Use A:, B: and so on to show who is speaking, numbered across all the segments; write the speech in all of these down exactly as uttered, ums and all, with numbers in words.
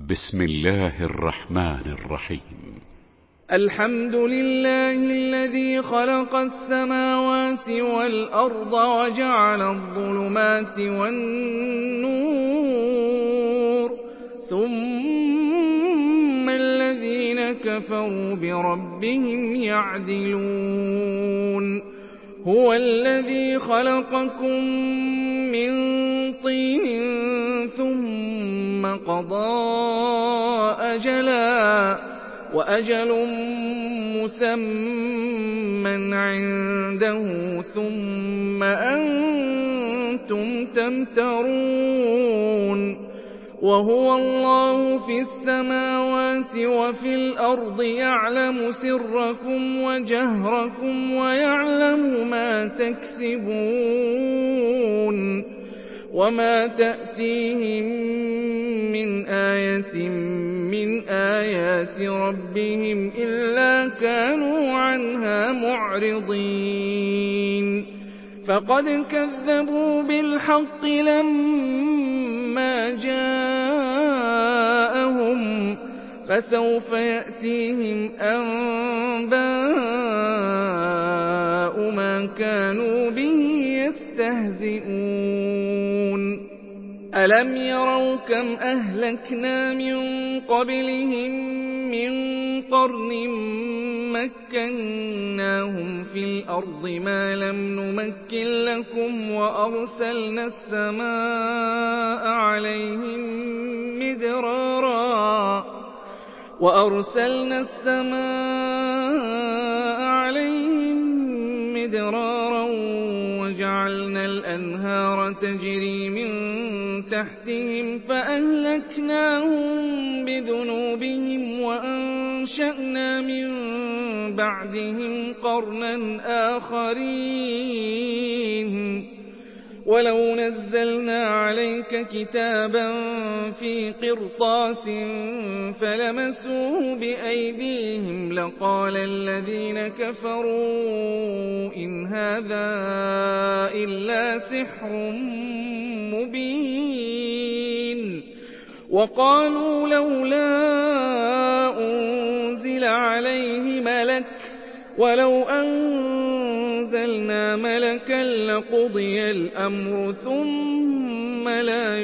A: بسم الله الرحمن الرحيم.
B: الحمد لله الذي خلق السماوات والأرض وجعل الظلمات والنور ثم الذين كفروا بربهم يعدلون. هو الذي خلقكم من طين ثم قضى أجلا وأجل مسمى عنده ثم أنتم تمترون. وهو الله في السماوات وفي الأرض يعلم سركم وجهركم ويعلم ما تكسبون. وما تأتيهم من آية من آيات ربهم إلا كانوا عنها معرضين. فقد كذبوا بالحق لما جاءهم فسوف يأتيهم أنباء ما كانوا به يستهزئون. ألم يروا كم أهلكنا من قبلهم من قرن مكناهم في الأرض ما لم نمكن لكم وأرسلنا السماء عليهم مدرارا وأرسلنا السماء عليهم مدرارا وجعلنا الأنهار تجري من تحتهم فأهلكناهم بذنوبهم وأنشأنا من بعدهم قرنا آخرين. ولو نزلنا عليك كتابا في قرطاس فلمسوه بأيديهم لقال الذين كفروا إن هذا إلا سحر مبين. وقالوا لولا أنزل عليه ملك ولو أنزلنا ملكا لقضي الأمر ثم لا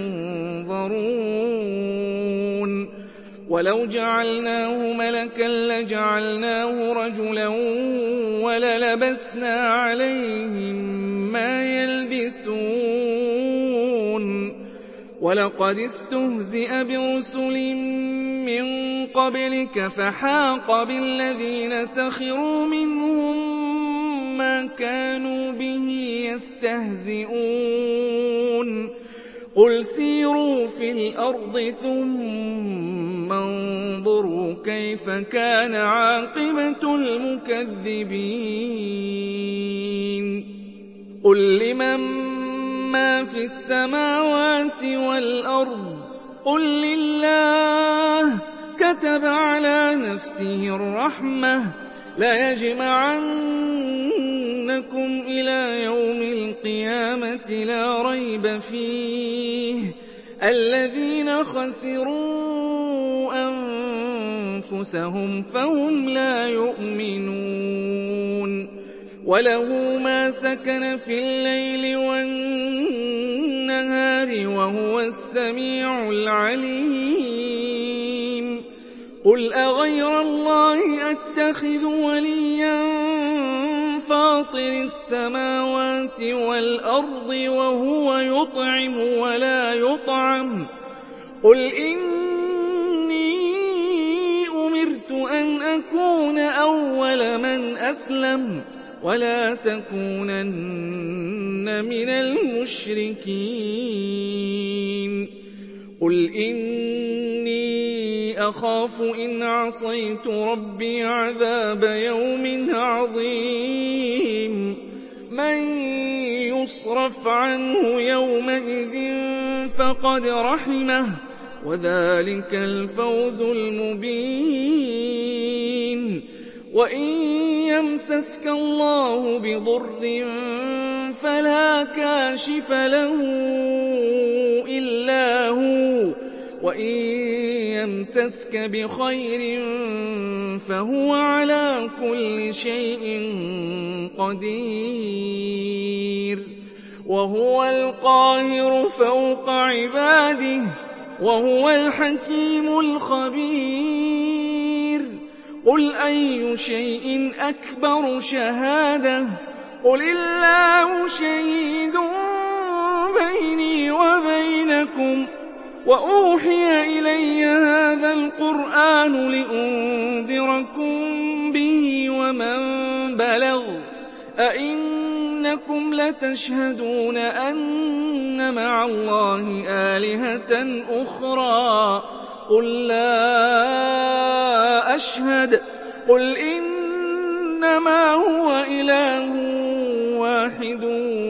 B: ينظرون. ولو جعلناه ملكا لجعلناه رجلا وللبسنا عليهم ما يلبسون. ولقد استهزئ برسل من قبلك فحاق بالذين سخروا منهم ما كانوا به يستهزئون. قل سيروا في الأرض ثم انظروا كيف كان عاقبة المكذبين. قل لمن ما في السماوات والأرض قل لله كتب على نفسه الرحمة ليجمعنكم إلى يوم القيامة لا ريب فيه الذين خسروا أنفسهم فهم لا يؤمنون. وله ما سكن في الليل والنهار وهو السميع العليم. قل أغير الله أتخذ وليا فاطر السماوات والأرض وهو يطعم ولا يطعم. قل إني أمرت أن أكون أول من أسلم ولا تكونن من المشركين. قل إني أخاف إن عصيت ربي عذاب يوم عظيم. من يصرف عنه يومئذ فقد رحمه وذلك الفوز المبين. وإن يمسسك الله بضر فلا كاشف له إلا هو وَإِن يَمْسَسْكَ بِخَيْرٍ فَهُوَ عَلَىٰ كُلِّ شَيْءٍ قَدِيرٌ وَهُوَ الْقَاهِرُ فَوْقَ عِبَادِهِ وَهُوَ الْحَكِيمُ الْخَبِيرُ قُلْ أَيُّ شَيْءٍ أَكْبَرُ شَهَادَةً قُلِ اللَّهُ شَهِيدٌ بَيْنِي وَبَيْنَكُمْ وَأُوحِيَ إِلَيَّ هَٰذَا الْقُرْآنُ لِأُنذِرَكُم بِهِ وَمَن بَلَغَ أَئِنَّكُمْ لَتَشْهَدُونَ أَنَّ مَعَ اللَّهِ آلِهَةً أُخْرَىٰ قُل لَّا أَشْهَدُ قُلْ إِنَّمَا هُوَ إِلَٰهٌ وَاحِدٌ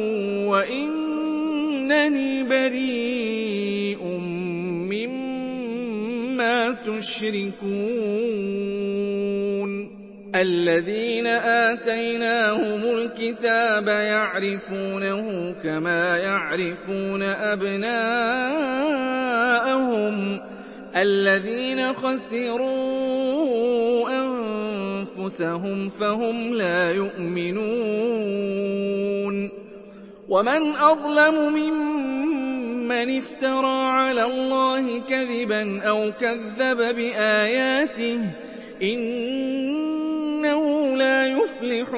B: وَإِنَّنِي بَرِيءٌ مِّمَّا تُشْرِكُونَ الَّذِينَ آتَيْنَاهُمُ الْكِتَابَ يَعْرِفُونَهُ كَمَا يَعْرِفُونَ أَبْنَاءَهُمُ ۘ الَّذِينَ خَسِرُوا أَنفُسَهُمْ فَهُمْ لَا يُؤْمِنُونَ وَمَنْ أَظْلَمُ مِمَّنِ افْتَرَىٰ عَلَى اللَّهِ كَذِبًا أَوْ كَذَّبَ بِآيَاتِهِ ۚ إِنَّهُ لَا يُفْلِحُ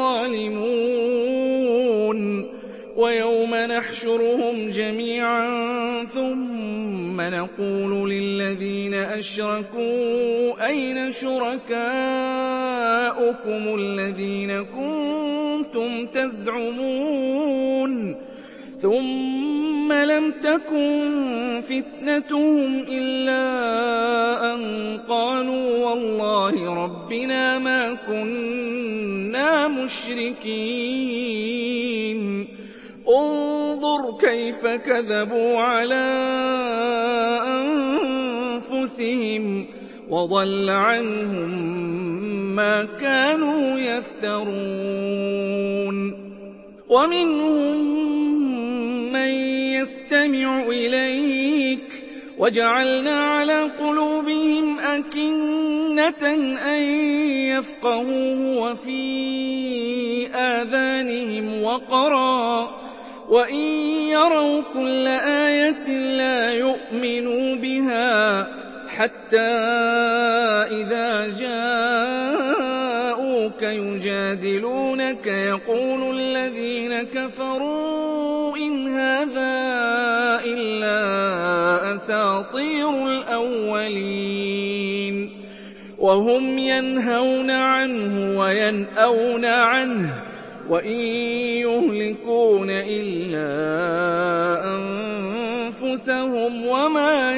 B: الظَّالِمُونَ وَيَوْمَ نَحْشُرُهُمْ جَمِيعًا ثُمَّ نَقُولُ لِلَّذِينَ أَشْرَكُوا أَيْنَ شُرَكَاؤُكُمُ الَّذِينَ كُنتُمْ تَزْعُمُونَ ثُمَّ لَمْ تَكُن فِتْنَتُهُمْ إِلَّا أَن قَالُوا وَاللَّهِ رَبِّنَا مَا كُنَّا مُشْرِكِينَ انظُرْ كَيْفَ كَذَبُوا عَلَىٰ أَنفُسِهِمْ وَضَلَّ عَنْهُم مَّا كَانُوا يَفْتَرُونَ وَمِنْهُم مَّن يَسْتَمِعُ إِلَيْكَ وَجَعَلْنَا عَلَىٰ قُلُوبِهِمْ أَكِنَّةً أَن يَفْقَهُوهُ وَفِي آذَانِهِمْ وَقْرًا ۚ وَإِن يَرَوْا كُلَّ آيَةٍ لَّا يُؤْمِنُوا بِهَا ۚ حَتَّىٰ إِذَا جَاءُوكَ يُجَادِلُونَكَ يَقُولُ الَّذِينَ كَفَرُوا إِنْ هَٰذَا إِلَّا أَسَاطِيرُ الْأَوَّلِينَ وَهُمْ يَنْهَوْنَ عَنْهُ وَيَنْأَوْنَ عَنْهُ وَإِن يُهْلِكُونَ إِلَّا أَنفُسَهُمْ وَمَا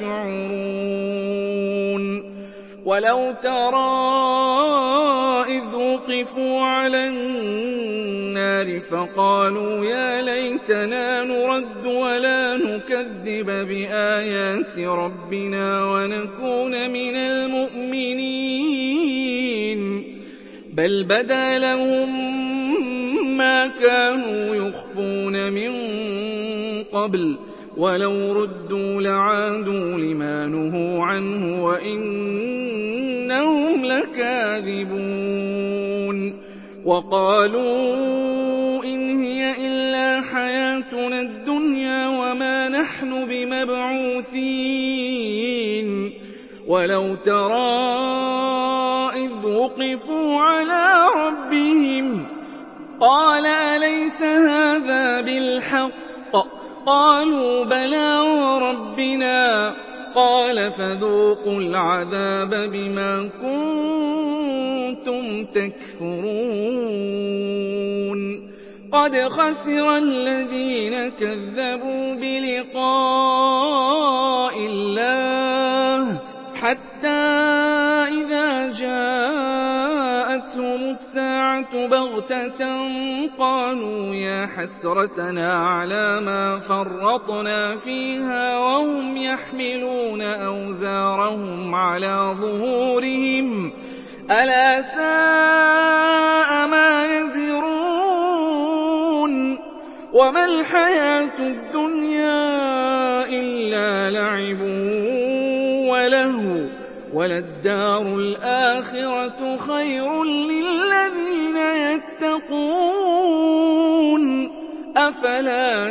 B: يَشْعُرُونَ وَلَوْ تَرَىٰ إِذْ وُقِفُوا عَلَى النَّارِ فَقَالُوا يَا لَيْتَنَا نُرَدُّ وَلَا نُكَذِّبَ بِآيَاتِ رَبِّنَا وَنَكُونَ مِنَ الْمُؤْمِنِينَ بَلْ بَدَا لَهُم مَّا كَانُوا يُخْفُونَ مِن قَبْلُ ۚ وَلَوْ رُدُّوا لَعَادُوا لِمَا نُهُوا عَنْهُ وَإِنَّهُمْ لَكَاذِبُونَ وَقَالُوا إِنْ هِيَ إِلَّا حَيَاتُنَا الدُّنْيَا وَمَا نَحْنُ بِمَبْعُوثِينَ وَلَوْ تَرَىٰ إِذْ وُقِفُوا عَلَىٰ رَبِّهِمْ قَالَ أَلَيْسَ هَٰذَا بِالْحَقِّ ۖ قَالُوا بَلَىٰ وَرَبِّنَا قَالَ فَذُوقُوا الْعَذَابَ بِمَا كُنتُمْ تَكْفُرُونَ قَدْ خَسِرَ الَّذِينَ كَذَّبُوا بِلِقَاءِ اللَّهِ حَتَّىٰ إِذَا جَاءَتْهُمُ السَّاعَةُ بَغْتَةً قَالُوا يَا حَسْرَتَنَا عَلَىٰ مَا فَرَّطْنَا فِيهَا وَهُمْ يَحْمِلُونَ أَوْزَارَهُمْ عَلَىٰ ظُهُورِهِمْ ۚ أَلَا سَاءَ مَا يَزِرُونَ وَمَا الْحَيَاةُ الدُّنْيَا إِلَّا لَعِبٌ لَهْوٌ ۖ وَلَلدَّارُ الْآخِرَةُ خَيْرٌ لِّلَّذِينَ يَتَّقُونَ ۗ أَفَلَا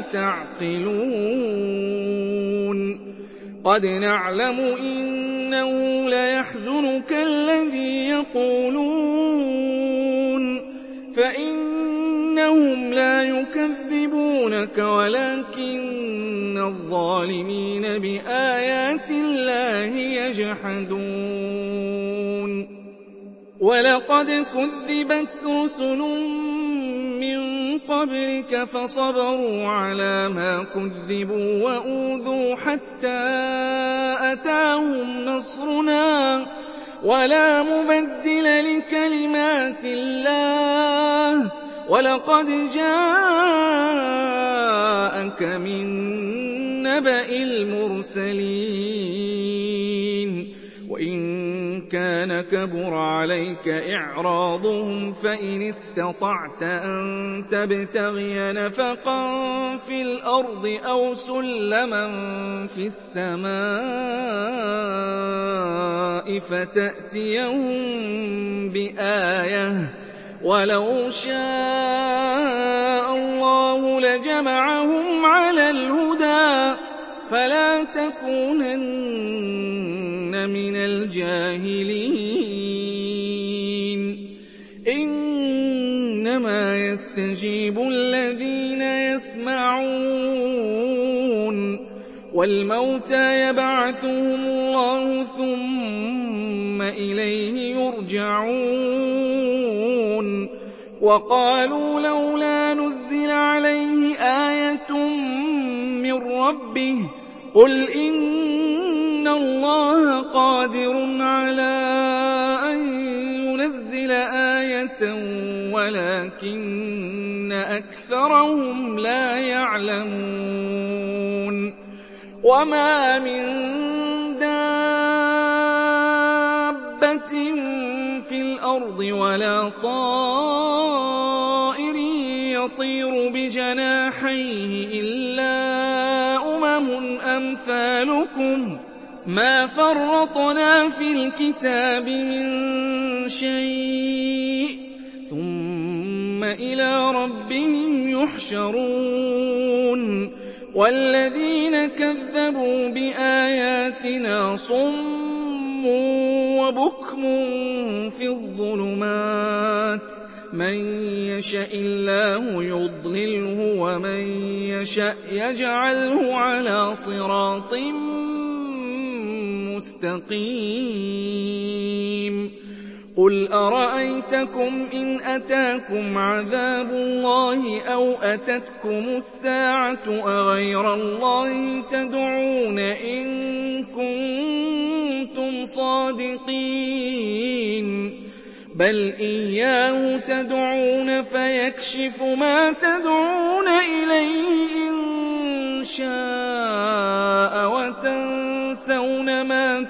B: تَعْقِلُونَ قَدْ نَعْلَمُ إِنَّهُ لَيَحْزُنُكَ الَّذِي يَقُولُونَ ۖ فَإِنَّهُمْ لَا يُكَذِّبُونَكَ وَلَٰكِنَّ الظَّالِمِينَ بِآيَاتِ اللَّهِ يَجْحَدُونَ وَلَقَدْ كُذِّبَتْ رُسُلٌ مِّن قَبْلِكَ فَصَبَرُوا عَلَىٰ مَا كُذِّبُوا وَأُوذُوا حَتَّىٰ أَتَاهُمْ نَصْرُنَا ۚ وَلَا مُبَدِّلَ لِكَلِمَاتِ اللَّهِ ۚ وَلَقَدْ جَاءَكَ مِن نَّبَإِ الْمُرْسَلِينَ وَإِن كَانَ كَبُرَ عَلَيْكَ إِعْرَاضُهُمْ فَإِنِ اسْتَطَعْتَ أَن تَبْتَغِيَ نَفَقًا فِي الْأَرْضِ أَوْ سُلَّمًا فِي السَّمَاءِ فَتَأْتِيَهُم بِآيَةٍ ۚ وَلَوْ شَاءَ اللَّهُ لَجَمَعَهُمْ عَلَى الْهُدَىٰ فَلَا تَكُونَنَّ مِنَ الْجَاهِلِينَ إِنَّمَا يَسْتَجِيبُ الَّذِينَ يَسْمَعُونَ ۘ وَالْمَوْتَىٰ يَبْعَثُهُمُ اللَّهُ ثُمَّ إِلَيْهِ يُرْجَعُونَ وَقَالُوا لَوْلَا نُزِّلَ عَلَيْهِ آيَةٌ مِّن رَّبِّهِ ۖ قُلْ إِنَّ اللَّهَ قَادِرٌ عَلَىٰ أَن يُنَزِّلَ آيَةً وَلَٰكِنَّ أَكْثَرَهُمْ لَا يَعْلَمُونَ وَمَا مِن دَابَّةٍ فِي الْأَرْضِ وَلَا طَائِرٍ يَطِيرُ بِجَنَاحَيْهِ إِلَّا أُمَمٌ أَمْثَالُكُم ۚ مَّا فَرَّطْنَا فِي الْكِتَابِ مِن شَيْءٍ ۚ ثُمَّ إِلَىٰ رَبِّهِمْ يُحْشَرُونَ وَالَّذِينَ كَذَّبُوا بِآيَاتِنَا صُمٌّ وَبُكْمٌ فِي الظُّلُمَاتِ ۗ مَن يَشَإِ اللَّهُ يُضْلِلْهُ وَمَن يَشَأْ يَجْعَلْهُ عَلَىٰ صِرَاطٍ مُّسْتَقِيمٍ قُلْ أَرَأَيْتَكُمْ إِنْ أَتَاكُمْ عَذَابُ اللَّهِ أَوْ أَتَتْكُمُ السَّاعَةُ أَغَيْرَ اللَّهِ تَدْعُونَ إِن كُنتُمْ صَادِقِينَ بَلْ إِيَّاهُ تَدْعُونَ فَيَكْشِفُ مَا تَدْعُونَ إِلَيْهِ إِن شَاءَ وَتَنسَوْنَ مَا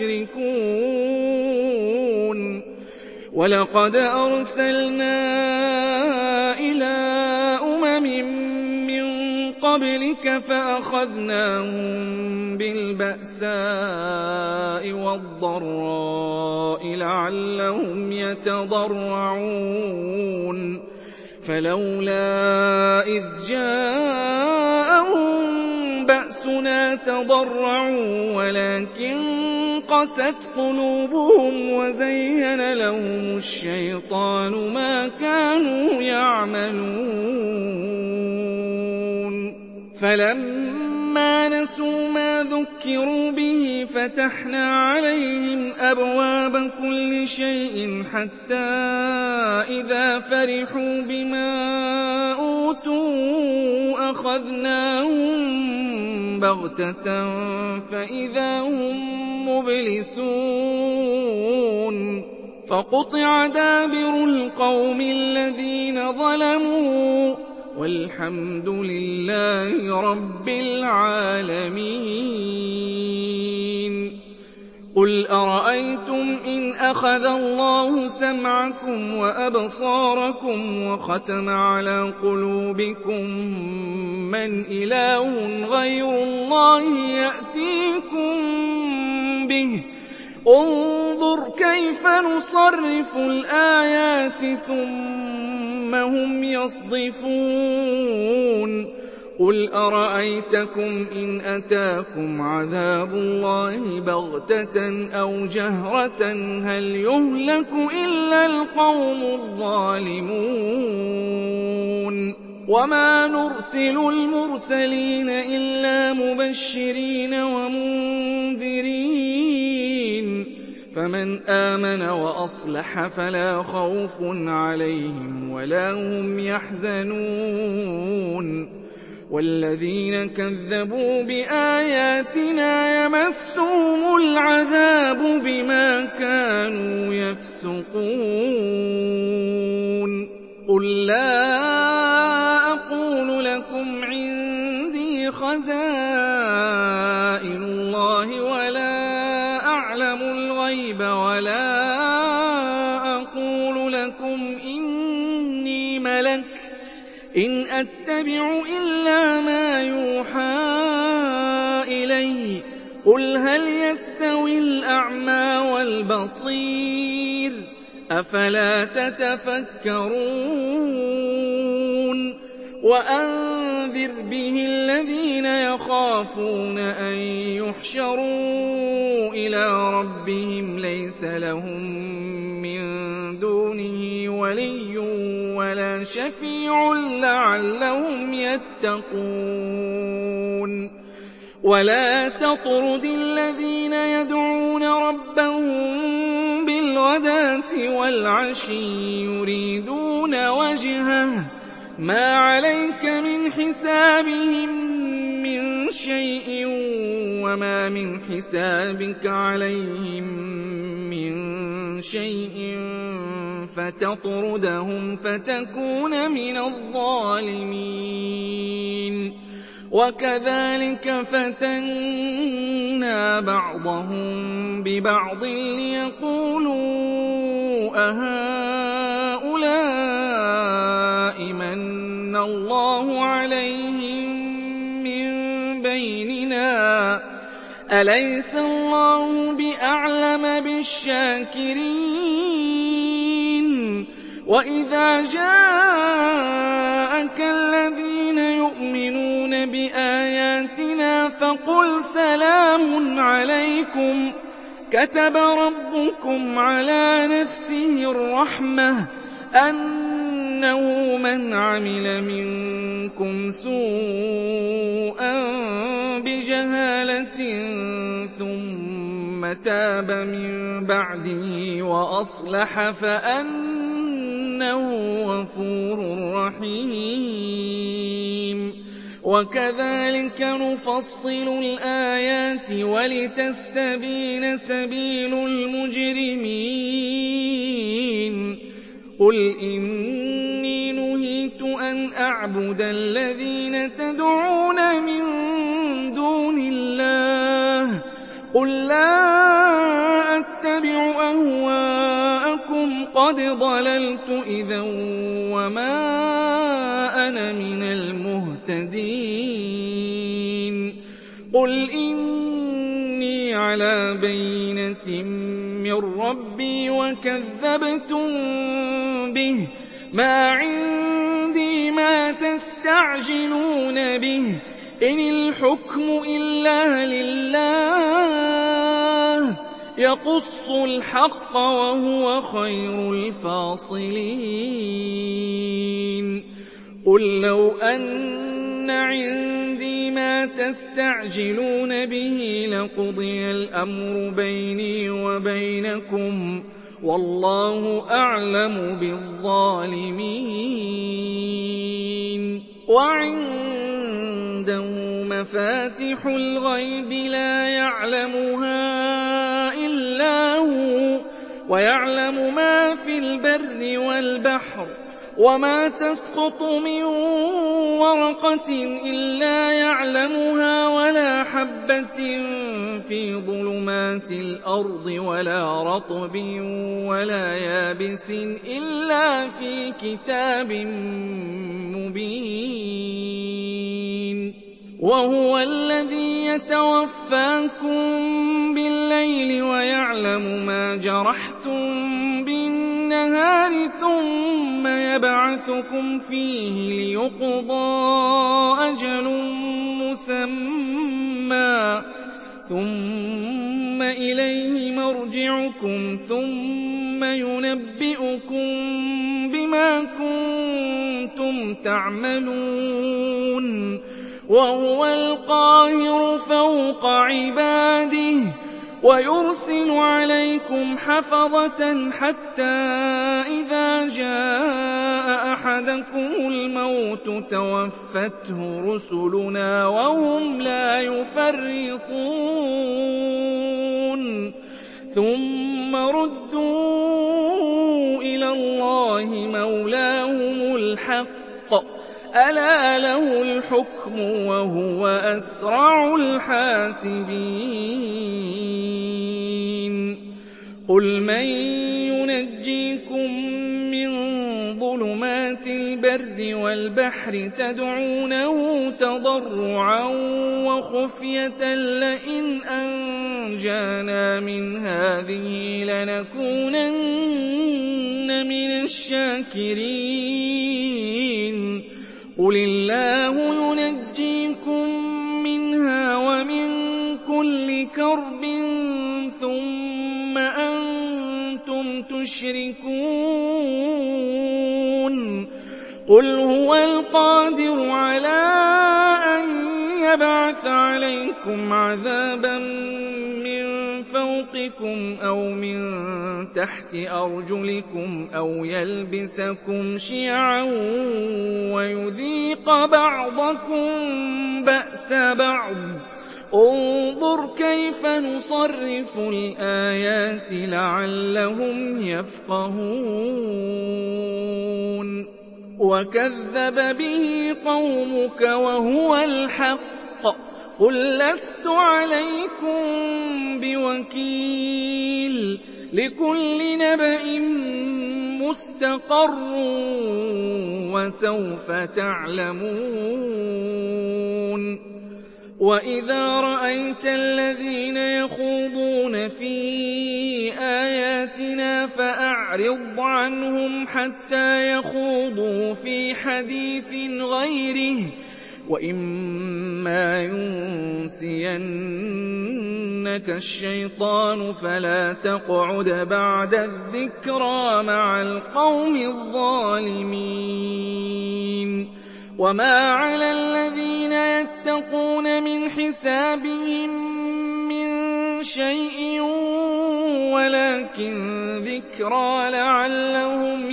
B: تُشْرِكُونَ وَلَقَدْ أَرْسَلْنَا إِلَىٰ أُمَمٍ مِّن قَبْلِكَ فَأَخَذْنَاهُم بِالْبَأْسَاءِ وَالضَّرَّاءِ لَعَلَّهُمْ يَتَضَرَّعُونَ فَلَوْلَا إِذْ جَاءَهُم بَأْسُنَا تَضَرَّعُوا وَلَٰكِن قَسَتْ قُلُوبُهُمْ وَزَيَّنَ لَهُمُ الشَّيْطَانُ مَا كَانُوا يَعْمَلُونَ فَلَمَّا نَسُوا مَا ذُكِّرُوا بِهِ فَتَحْنَا عَلَيْهِمْ أَبْوَابَ كُلِّ شَيْءٍ حَتَّىٰ إِذَا فَرِحُوا بِمَا أُوتُوا أَخَذْنَاهُم بَغْتَةً فَإِذَا هُم مُّبْلِسُونَ فَقُطِعَ دَابِرُ الْقَوْمِ الَّذِينَ ظَلَمُوا وَالْحَمْدُ لِلَّهِ رَبِّ الْعَالَمِينَ قُلْ أَرَأَيْتُمْ إِنْ أَخَذَ اللَّهُ سَمْعَكُمْ وَأَبْصَارَكُمْ وَخَتَمَ عَلَىٰ قُلُوبِكُم مَّنْ إِلَٰهٌ غَيْرُ اللَّهِ يَأْتِيكُم بِهِ انظُرْ كَيْفَ نُصَرِّفُ الْآيَاتِ ثُمَّ هُمْ يَصْدِفُونَ قُلْ أَرَأَيْتَكُمْ إِنْ أَتَاكُمْ عَذَابُ اللَّهِ بَغْتَةً أَوْ جَهْرَةً هَلْ يُهْلَكُ إِلَّا الْقَوْمُ الظَّالِمُونَ وَمَا نُرْسِلُ الْمُرْسَلِينَ إِلَّا مُبَشِّرِينَ وَمُنذِرِينَ فَمَنْ آمَنَ وَأَصْلَحَ فَلَا خَوْفٌ عَلَيْهِمْ وَلَا هُمْ يَحْزَنُونَ وَالَّذِينَ كَذَّبُوا بِآيَاتِنَا يَمَسُّهُمُ الْعَذَابُ بِمَا كَانُوا يَفْسُقُونَ قُل لَّا أَقُولُ لَكُمْ عِندِي خَزَائِنُ اللَّهِ وَلَا أَعْلَمُ الْغَيْبَ وَلَا أَقُولُ لَكُمْ إِنِّي مَلَكٌ إِنْ أَتَّبِعُ إِلَّا مَا يُوحَىٰ إِلَيَّ قُلْ هَلْ يَسْتَوِي الْأَعْمَىٰ وَالْبَصِيرُ أَفَلَا تَتَفَكَّرُونَ وَأَنذِرْ بِهِ الَّذِينَ يَخَافُونَ أَن يُحْشَرُوا إِلَىٰ رَبِّهِمْ لَيْسَ لَهُم مِّن دُونِهِ وَلِيٌّ وَلَا شَفِيعٌ لَّعَلَّهُمْ يَتَّقُونَ وَلَا تَطْرُدِ الَّذِينَ يَدْعُونَ رَبَّهُم بِالْغَدَاةِ وَالْعَشِيِّ يُرِيدُونَ وَجْهَهُ مَا عَلَيْكَ مِنْ حِسَابِهِم مِّن شَيْءٍ وَمَا مِنْ حِسَابِكَ عَلَيْهِم مِّن شَيْءٍ فَتَطْرُدَهُمْ فَتَكُونَ مِنَ الظَّالِمِينَ وَكَذَٰلِكَ فَتَنَّا بَعْضَهُم بِبَعْضٍ لِّيَقُولُوا أَهَٰؤُلَاءِ مَنَّ اللَّهُ عَلَيْهِم مِّن بَيْنِنَا ۗ أَلَيْسَ اللَّهُ بِأَعْلَمَ بِالشَّاكِرِينَ وَإِذَا جَاءَكَ الَّذِينَ يُؤْمِنُونَ بِآيَاتِنَا فَقُلْ سَلَامٌ عَلَيْكُمْ كَتَبَ رَبُّكُمْ عَلَىٰ نَفْسِهِ الرَّحْمَةَ أَنَّهُ مَنْ عَمِلَ مِنكُمْ سُوءًا بِجَهَالَةٍ ثُمَّ تَابَ مِن بَعْدِهِ وَأَصْلَحَ فَأَنَّهُ غَفُورٌ رَّحِيمٌ وَكَذَٰلِكَ نُفَصِّلُ الْآيَاتِ وَلِتَسْتَبِينَ سَبِيلُ الْمُجْرِمِينَ قُلْ إِنِّي نُهِيتُ أَنْ أَعْبُدَ الَّذِينَ تَدْعُونَ مِن دُونِ اللَّهِ قُل لَّا أَتَّبِعُ أَهْوَاءَكُمْ قَدْ ضَلَلْتُ إِذًا وَمَا أَنَا مِنَ الْمُهْتَدِينَ قُلْ إِنِّي عَلَىٰ بَيِّنَةٍ مِّن رَّبِّي وَكَذَّبْتُم بِهِ مَا عِندِي مَا تَسْتَعْجِلُونَ بِهِ إِنِ الْحُكْمُ إِلَّا لِلَّهِ يَقُصُّ الْحَقَّ وَهُوَ خَيْرُ الْفَاصِلِينَ قُل لَّوْ أَنَّ عِندِي مَا تَسْتَعْجِلُونَ بِهِ لَقُضِيَ الْأَمْرُ بَيْنِي وَبَيْنَكُمْ وَاللَّهُ أَعْلَمُ بِالظَّالِمِينَ وَعِندَهُ مَفَاتِحُ الْغَيْبِ لَا يَعْلَمُهَا إِلَّا هُوَ وَيَعْلَمُ مَا فِي الْبَرِّ وَالْبَحْرِ وَمَا تَسْقُطُ مِن وَرَقَةٍ إِلَّا يَعْلَمُهَا وَلَا حَبَّةٍ فِي ظُلُمَاتِ الْأَرْضِ وَلَا رَطْبٍ وَلَا يَابِسٍ إِلَّا فِي كِتَابٍ مُّبِينٍ وَهُوَ الَّذِي يَتَوَفَّاكُم بِاللَّيْلِ جرحتم بالنهار ثم يبعثكم فيه ليقضى أجل مسمى ثم إليه مرجعكم ثم ينبئكم بما كنتم تعملون وهو القاهر فوق عباده ويرسل عليكم حفظة حتى إذا جاء أحدكم الموت توفته رسلنا وهم لا يفرطون ثم ردوا إلى الله مولاهم الحق ألا له الحكم وهو أسرع الحاسبين قل من ينجيكم من ظلمات البر والبحر تدعونه تضرعا وخفية لئن أنجانا من هذه لنكونن من الشاكرين قل الله ينجيكم منها ومن كل كرب ثم أنتم تشركون قل هو القادر على أن يبعث عليكم عذابا من فوقكم أو من تحت أرجلكم أو يلبسكم شيعا ويذيق بعضكم بأس بعض انظر كيف نصرف الآيات لعلهم يفقهون وكذب به قومك وهو الحق قل لست عليكم بوكيل لكل نبأ مستقر وسوف تعلمون وإذا رأيت الذين يخوضون في آياتنا فأعرض عنهم حتى يخوضوا في حديث غيره وإما ينسينك الشيطان فلا تقعد بعد الذكرى مع القوم الظالمين وما على الذين يتقون من حسابهم من شيء ولكن ذكرى لعلهم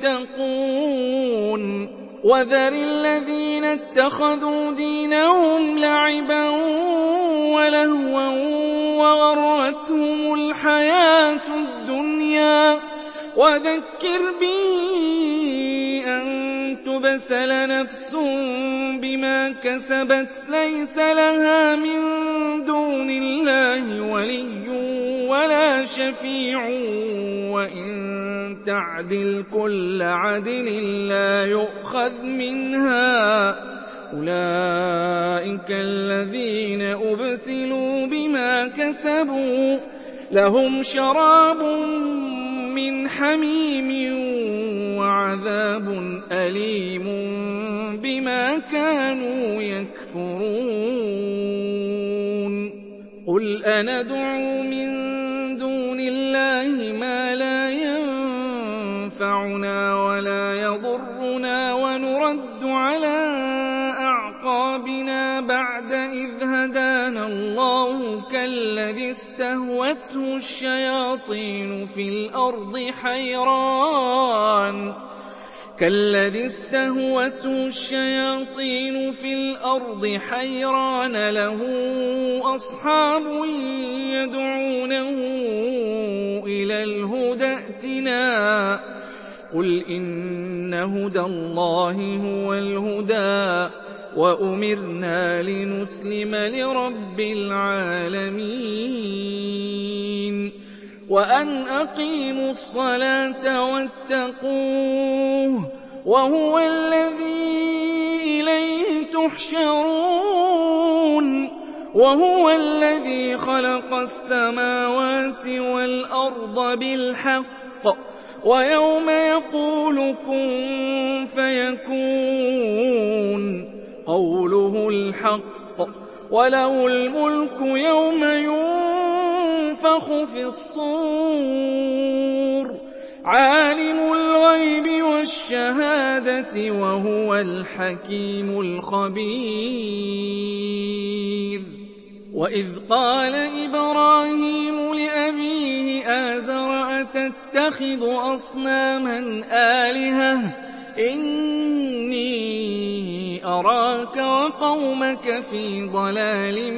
B: يتقون وذر الذين اتخذوا دينهم لعبا ولهوا وغرتهم الحياة الدنيا وذكر به أن تبسل نفس بما كسبت ليس لها من دون الله ولي ولا شفيع وإن تعدل كل عدل لا يؤخذ منها أولئك الذين أبسلوا بما كسبوا لهم شراب من حميم وعذاب أليم بما كانوا يكفرون قل أندعو من دون الله ما لا ينفعنا ولا يضرنا ونرد على أعقابنا بعد إذ هدانا الله كالذي استهوته الشياطين في الأرض حيران كالذي استهوته الشياطين في الأرض حيران له أصحاب يدعونه إلى الهدى ائتنا قل إن هدى الله هو الهدى وأمرنا لنسلم لرب العالمين وأن أقيموا الصلاة واتقوه وهو الذي إليه تحشرون وهو الذي خلق السماوات والأرض وَالْأَرْضَ بِالْحَقِّ وَيَوْمَ يَقُولُ كُن فَيَكُونُ قَوْلُهُ الْحَقُّ وَلَهُ الْمُلْكُ يَوْمَ يُنفَخُ فِي الصُّورِ عَالِمُ الْغَيْبِ وَالشَّهَادَةِ وَهُوَ الْحَكِيمُ الْخَبِيرُ وَإِذْ قَالَ إِبْرَاهِيمُ لِأَبِيهِ آزَرَ أَتَتَّخِذُ أَصْنَامًا آلِهَةً إِنِّي أَرَاكَ وَقَوْمَكَ فِي ضَلَالٍ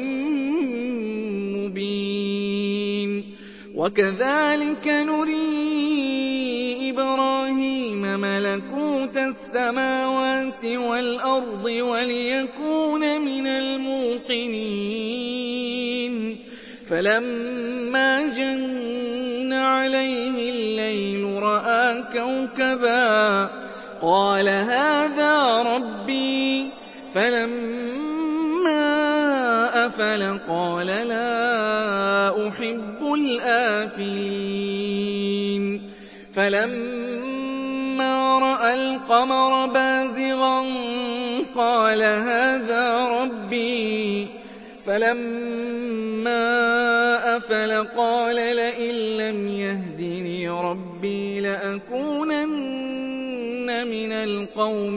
B: مُّبِينٍ وَكَذَٰلِكَ نُرِي إِبْرَاهِيمَ مَلَكُوتَ السَّمَاوَاتِ وَالْأَرْضِ وَلِيَكُونَ مِنَ الْمُوقِنِينَ فَلَمَّا جَنَّ عَلَيْهِ اللَّيْلُ رَأَىٰ كَوْكَبًا قَالَ هَٰذَا رَبِّي فَلَمَّا أَفَلَ قَالَ لَا أُحِبُّ الْآفِلِينَ فَلَمَّا رَأَى الْقَمَرَ بَازِغًا قَالَ هَٰذَا رَبِّي فَلَمَّا أَفَلَ قَالَ لَئِن لَّمْ يَهْدِنِي رَبِّي لَأَكُونَنَّ مِنَ الْقَوْمِ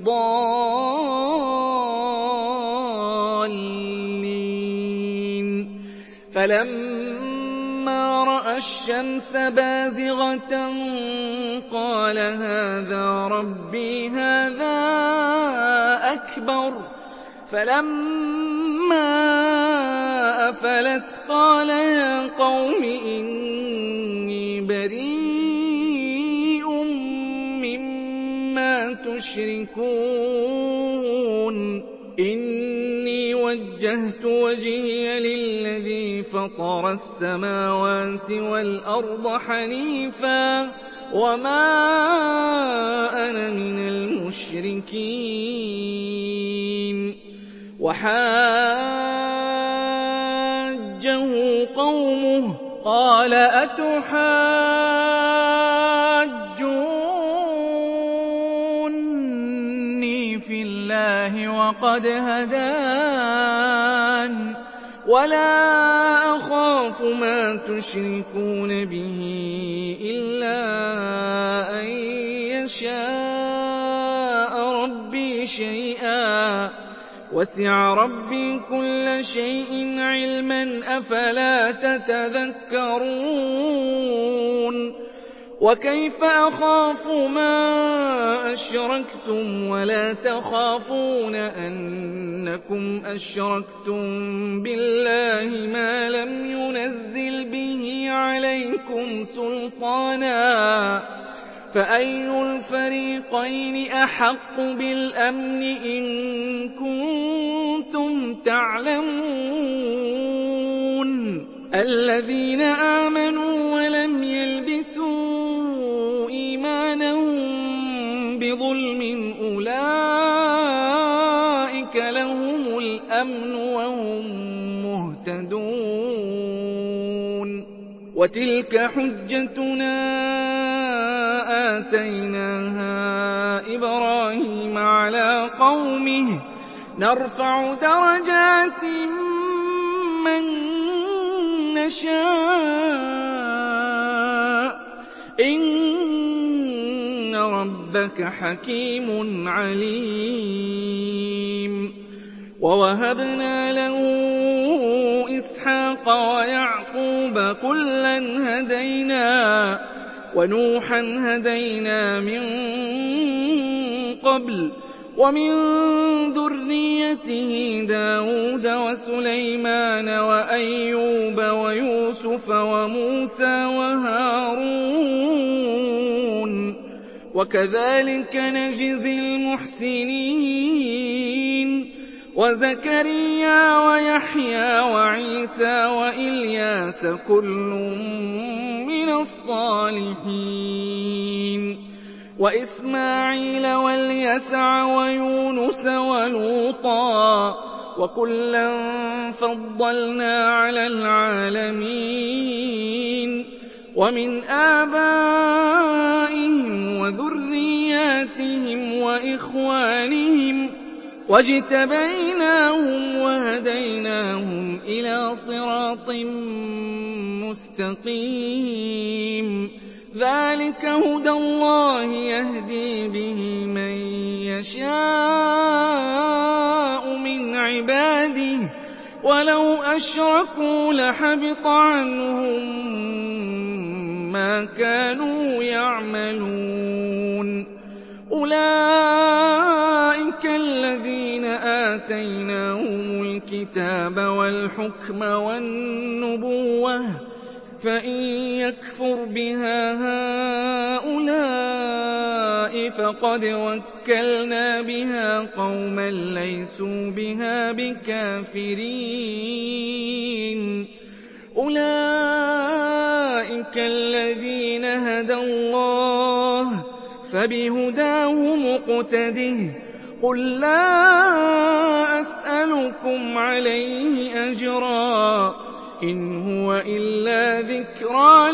B: الضَّالِّينَ فَلَمَّا رَأَى الشَّمْسَ بَازِغَةً قَالَ هَٰذَا رَبِّي هَٰذَا أَكْبَرُ فَلَمَّا أَفَلَتْ قَالَ يَا قَوْمِ إِنِّي بَرِيءٌ مِّمَّا تُشْرِكُونَ إِنِّي وَجَّهْتُ وَجْهِيَ لِلَّذِي فَطَرَ السَّمَاوَاتِ وَالْأَرْضَ حَنِيفًا وَمَا أَنَا مِنَ الْمُشْرِكِينَ وَحَاجَّهُ قَوْمُهُ قَالَ أَتُحَاجُّونِّي فِي اللَّهِ وَقَدْ هَدَانِ وَلَا أَخَافُ مَا تُشْرِكُونَ بِهِ إِلَّا أَن يَشَاءَ رَبِّي شَيْئًا وَسِعَ رَبِّي كُلَّ شَيْءٍ عِلْمًا أَفَلَا تَتَذَكَّرُونَ وَكَيْفَ أَخَافُ مَا أَشْرَكْتُمْ وَلَا تَخَافُونَ أَنَّكُمْ أَشْرَكْتُم بِاللَّهِ مَا لَمْ يُنَزِّلْ بِهِ عَلَيْكُمْ سُلْطَانًا فَأَيُّ الْفَرِيقَيْنِ أَحَقُّ بِالْأَمْنِ إِن كُنتُمْ تَعْلَمُونَ الَّذِينَ آمَنُوا وَلَمْ يَلْبِسُوا إِيمَانَهُم بِظُلْمٍ أُولَٰئِكَ لَهُمُ الْأَمْنُ وَهُم مُّهْتَدُونَ وَتِلْكَ حُجَّتُنَا آتَيْنَاهَا إِبْرَاهِيمَ عَلَىٰ قَوْمِهِ نَرْفَعُ دَرَجَاتٍ مَّن نَّشَاءُ ۗ إِنَّ رَبَّكَ حَكِيمٌ عَلِيمٌ وَوَهَبْنَا لَهُ إِسْحَاقَ وَيَعْقُوبَ ۖ كُلًّا هَدَيْنَا وَنُوحًا هَدَيْنَا مِن قَبْلُ وَمِن ذُرِّيَّتِهِ دَاوُودَ وَسُلَيْمَانَ وَأَيُّوبَ وَيُوسُفَ وَمُوسَىٰ وَهَارُونَ وَكَذَٰلِكَ نَجْزِي الْمُحْسِنِينَ وَزَكَرِيَّا وَيَحْيَىٰ وَعِيسَىٰ وَإِلْيَاسَ ۖ كُلٌّ مِّنَ الصَّالِحِينَ وَإِسْمَاعِيلَ وَالْيَسَعَ وَيُونُسَ وَلُوطًا ۚ وَكُلًّا فَضَّلْنَا عَلَى الْعَالَمِينَ وَمِنْ آبَائِهِمْ وَذُرِّيَّاتِهِمْ وَإِخْوَانِهِمْ ۖ وَاجْتَبَيْنَاهُمْ وَهَدَيْنَاهُمْ إِلَىٰ صِرَاطٍ مُّسْتَقِيمٍ ذَٰلِكَ هُدَى اللَّهِ يَهْدِي بِهِ مَن يَشَاءُ مِنْ عِبَادِهِ ۚ وَلَوْ أَشْرَكُوا لَحَبِطَ عَنْهُم مَّا كَانُوا يَعْمَلُونَ أُولَٰئِكَ الَّذِينَ آتَيْنَاهُمُ الْكِتَابَ وَالْحُكْمَ وَالنُّبُوَّةَ ۚ فَإِن يَكْفُرْ بِهَا هَٰؤُلَاءِ فَقَدْ وَكَّلْنَا بِهَا قَوْمًا لَّيْسُوا بِهَا بِكَافِرِينَ أُولَٰئِكَ الَّذِينَ هَدَى اللَّهُ ۖ فَبِهُدَاهُ مُقْتَدِهْ ۗ قُل لَّا أَسْأَلُكُمْ عَلَيْهِ أَجْرًا ۖ إِنْ هُوَ إِلَّا ذِكْرَىٰ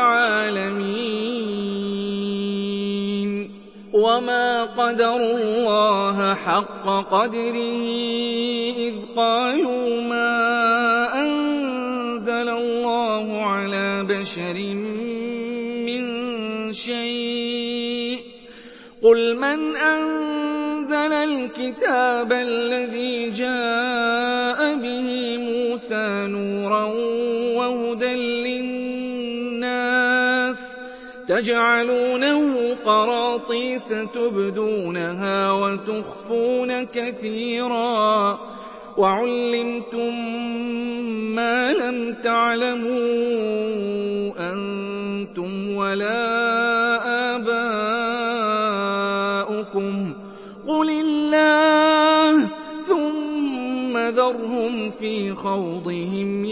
B: لِلْعَالَمِينَ وَمَا قَدَرُوا اللَّهَ حَقَّ قَدْرِهِ إِذْ قَالُوا مَا أَنزَلَ اللَّهُ عَلَىٰ بَشَرٍ مِّن شَيْءٍ ۗ قُلْ مَنْ أَنزَلَ الْكِتَابَ الَّذِي جَاءَ بِهِ مُوسَىٰ نُورًا وَهُدًى لِّلنَّاسِ تَجْعَلُونَهُ قَرَاطِيسَ تُبْدُونَهَا وَتُخْفُونَ كَثِيرًا ۖ وَعُلِّمْتُم مَّا لَمْ تَعْلَمُوا أَنتُمْ وَلَا آبَاؤُكُمْ ۖ قُلِ اللَّهُ ثُمَّ ذَرْهُمْ فِي خَوْضِهِمْ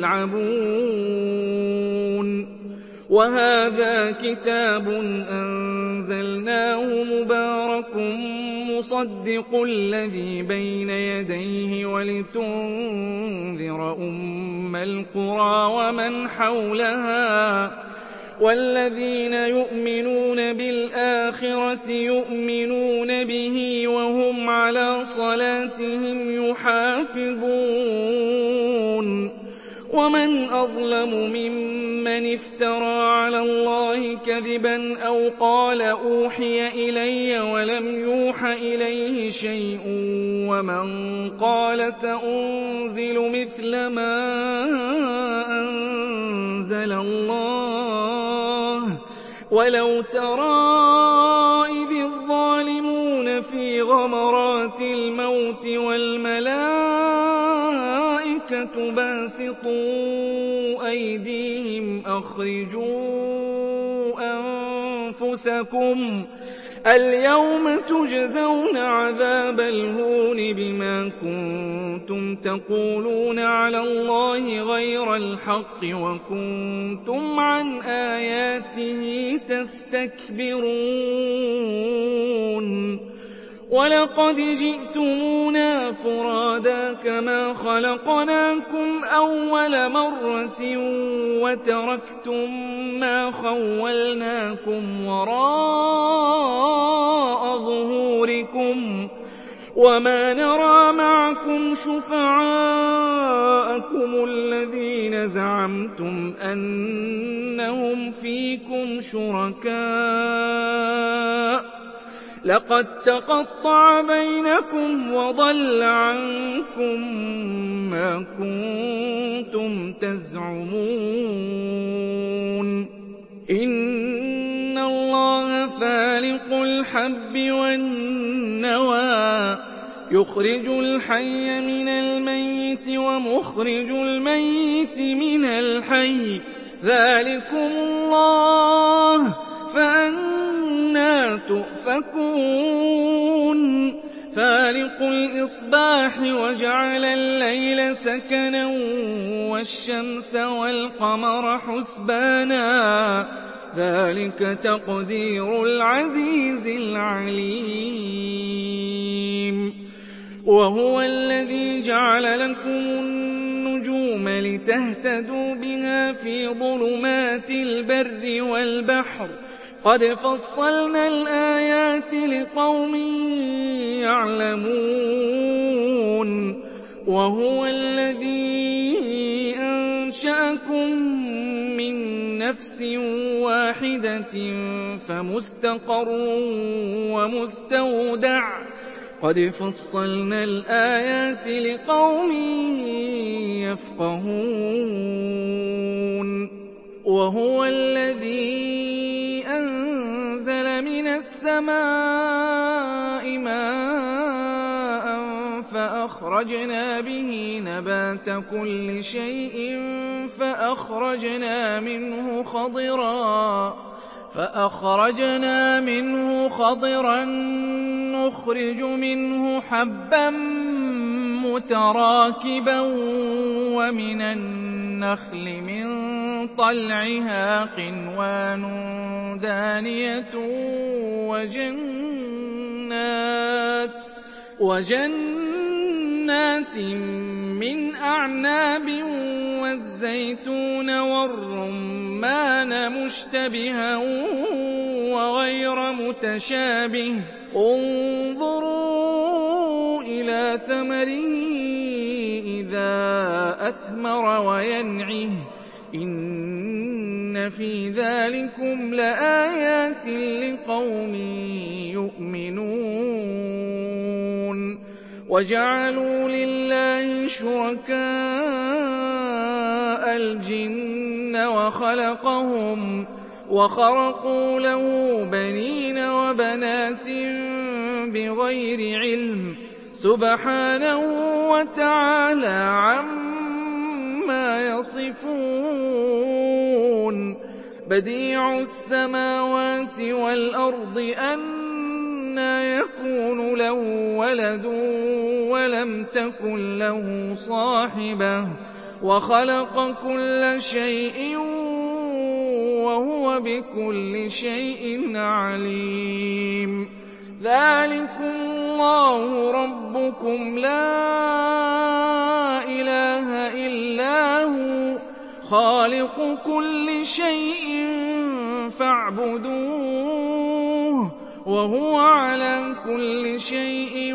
B: يَلْعَبُونَ وَهَٰذَا كِتَابٌ أَنزَلْنَاهُ مُبَارَكٌ مُّصَدِّقُ الَّذِي بَيْنَ يَدَيْهِ وَلِتُنذِرَ أُمَّ الْقُرَىٰ وَمَنْ حَوْلَهَا ۚ وَالَّذِينَ يُؤْمِنُونَ بِالْآخِرَةِ يُؤْمِنُونَ بِهِ وَهُمْ عَلَىٰ صَلَاتِهِمْ يُحَافِظُونَ وَمَنْ أَظْلَمُ مِمَّنِ افْتَرَىٰ عَلَى اللَّهِ كَذِبًا أَوْ قَالَ أُوحِيَ إِلَيَّ وَلَمْ يُوحَ إِلَيْهِ شَيْءٌ وَمَن قَالَ سَأُنزِلُ مِثْلَ مَا أَنزَلَ اللَّهُ ۗ وَلَوْ تَرَىٰ إِذِ الظَّالِمُونَ فِي غَمَرَاتِ الْمَوْتِ وَالْمَلَائِكَةُ بَاسِطُو أَيْدِيهِمْ أَخْرِجُوا أَنفُسَكُمُ الْيَوْمَ تُجْزَوْنَ عَذَابَ الْهُونِ بِمَا كُنتُمْ تَقُولُونَ عَلَى اللَّهِ غَيْرَ الْحَقِّ وَكُنتُمْ عَنْ آيَاتِهِ تَسْتَكْبِرُونَ وَلَقَدْ جِئْتُمُونَا فُرَادَىٰ كَمَا خَلَقْنَاكُمْ أَوَّلَ مَرَّةٍ وَتَرَكْتُم مَّا خَوَّلْنَاكُمْ وَرَاءَ ظُهُورِكُمْ وَمَا نَرَىٰ مَعَكُمْ شُفَعَاءَكُمُ الَّذِينَ زَعَمْتُمْ أَنَّهُمْ فِيكُمْ شُرَكَاءُ ۚ لَقَد تَّقَطَّعَ بَيْنَكُمْ وَضَلَّ عَنكُم مَّا كُنتُمْ تَزْعُمُونَ إِنَّ اللَّهَ فَالِقُ الْحَبِّ وَالنَّوَىٰ يُخْرِجُ الْحَيَّ مِنَ الْمَيِّتِ وَمُخْرِجُ الْمَيِّتِ مِنَ الْحَيِّ ۚ ذَٰلِكُمُ اللَّهُ ۖ فَأَنَّىٰ تُؤْفَكُونَ فَالِقُ الْإِصْبَاحِ وَجَعَلَ اللَّيْلَ سَكَنًا وَالشَّمْسَ وَالْقَمَرَ حُسْبَانًا ۚ ذَٰلِكَ تَقْدِيرُ الْعَزِيزِ الْعَلِيمِ وَهُوَ الَّذِي جَعَلَ لَكُمُ النُّجُومَ ثُمَّ لِتَهْتَدُوا بِهَا فِي ظُلُمَاتِ الْبَرِّ وَالْبَحْرِ قَدْ فَصَّلْنَا الْآيَاتِ لِقَوْمٍ يَعْلَمُونَ وَهُوَ الَّذِي أَنشَأَكُم مِّن نَّفْسٍ وَاحِدَةٍ فَمُسْتَقَرٌّ وَمُسْتَوْدَعٌ قَدْ فَصَّلْنَا الْآيَاتِ لِقَوْمٍ يَفْقَهُونَ وَهُوَ الَّذِي أَنزَلَ مِنَ السَّمَاءِ مَاءً فَأَخْرَجْنَا بِهِ نَبَاتَ كُلِّ شَيْءٍ فَأَخْرَجْنَا مِنْهُ خَضِرًا فأخرجنا منه خضرا نخرج منه حبا متراكبا ومن النخل من طلعها قنوان دانية وجنات, وجنات من أعناب والزيتون والرمان مشتبها وغير متشابه انظروا إلى ثمره إذا أثمر وينعه إن في ذلكم لآيات لقوم يؤمنون وجعلوا لله شركاء الجن وخلقهم وخرقوا له بنين وبنات بغير علم سبحانه وتعالى عما يصفون بديع السماوات والأرض أنى يكون له ولد ولم تكن له صاحبة وخلق كل شيء وهو بكل شيء عليم ذلكم الله ربكم لا إله إلا هو خالق كل شيء فاعبدوه وهو على كل شيء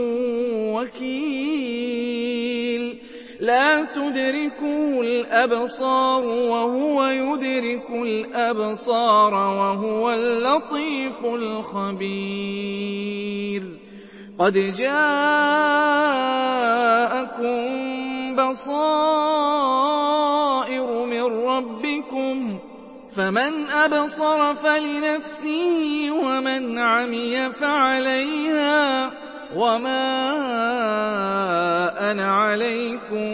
B: وكيل لا تدركه الأبصار وهو يدرك الأبصار وهو اللطيف الخبير قد جاءكم بصائر من ربكم فمن أبصر فلنفسه ومن عمي فعليها وما أنا عليكم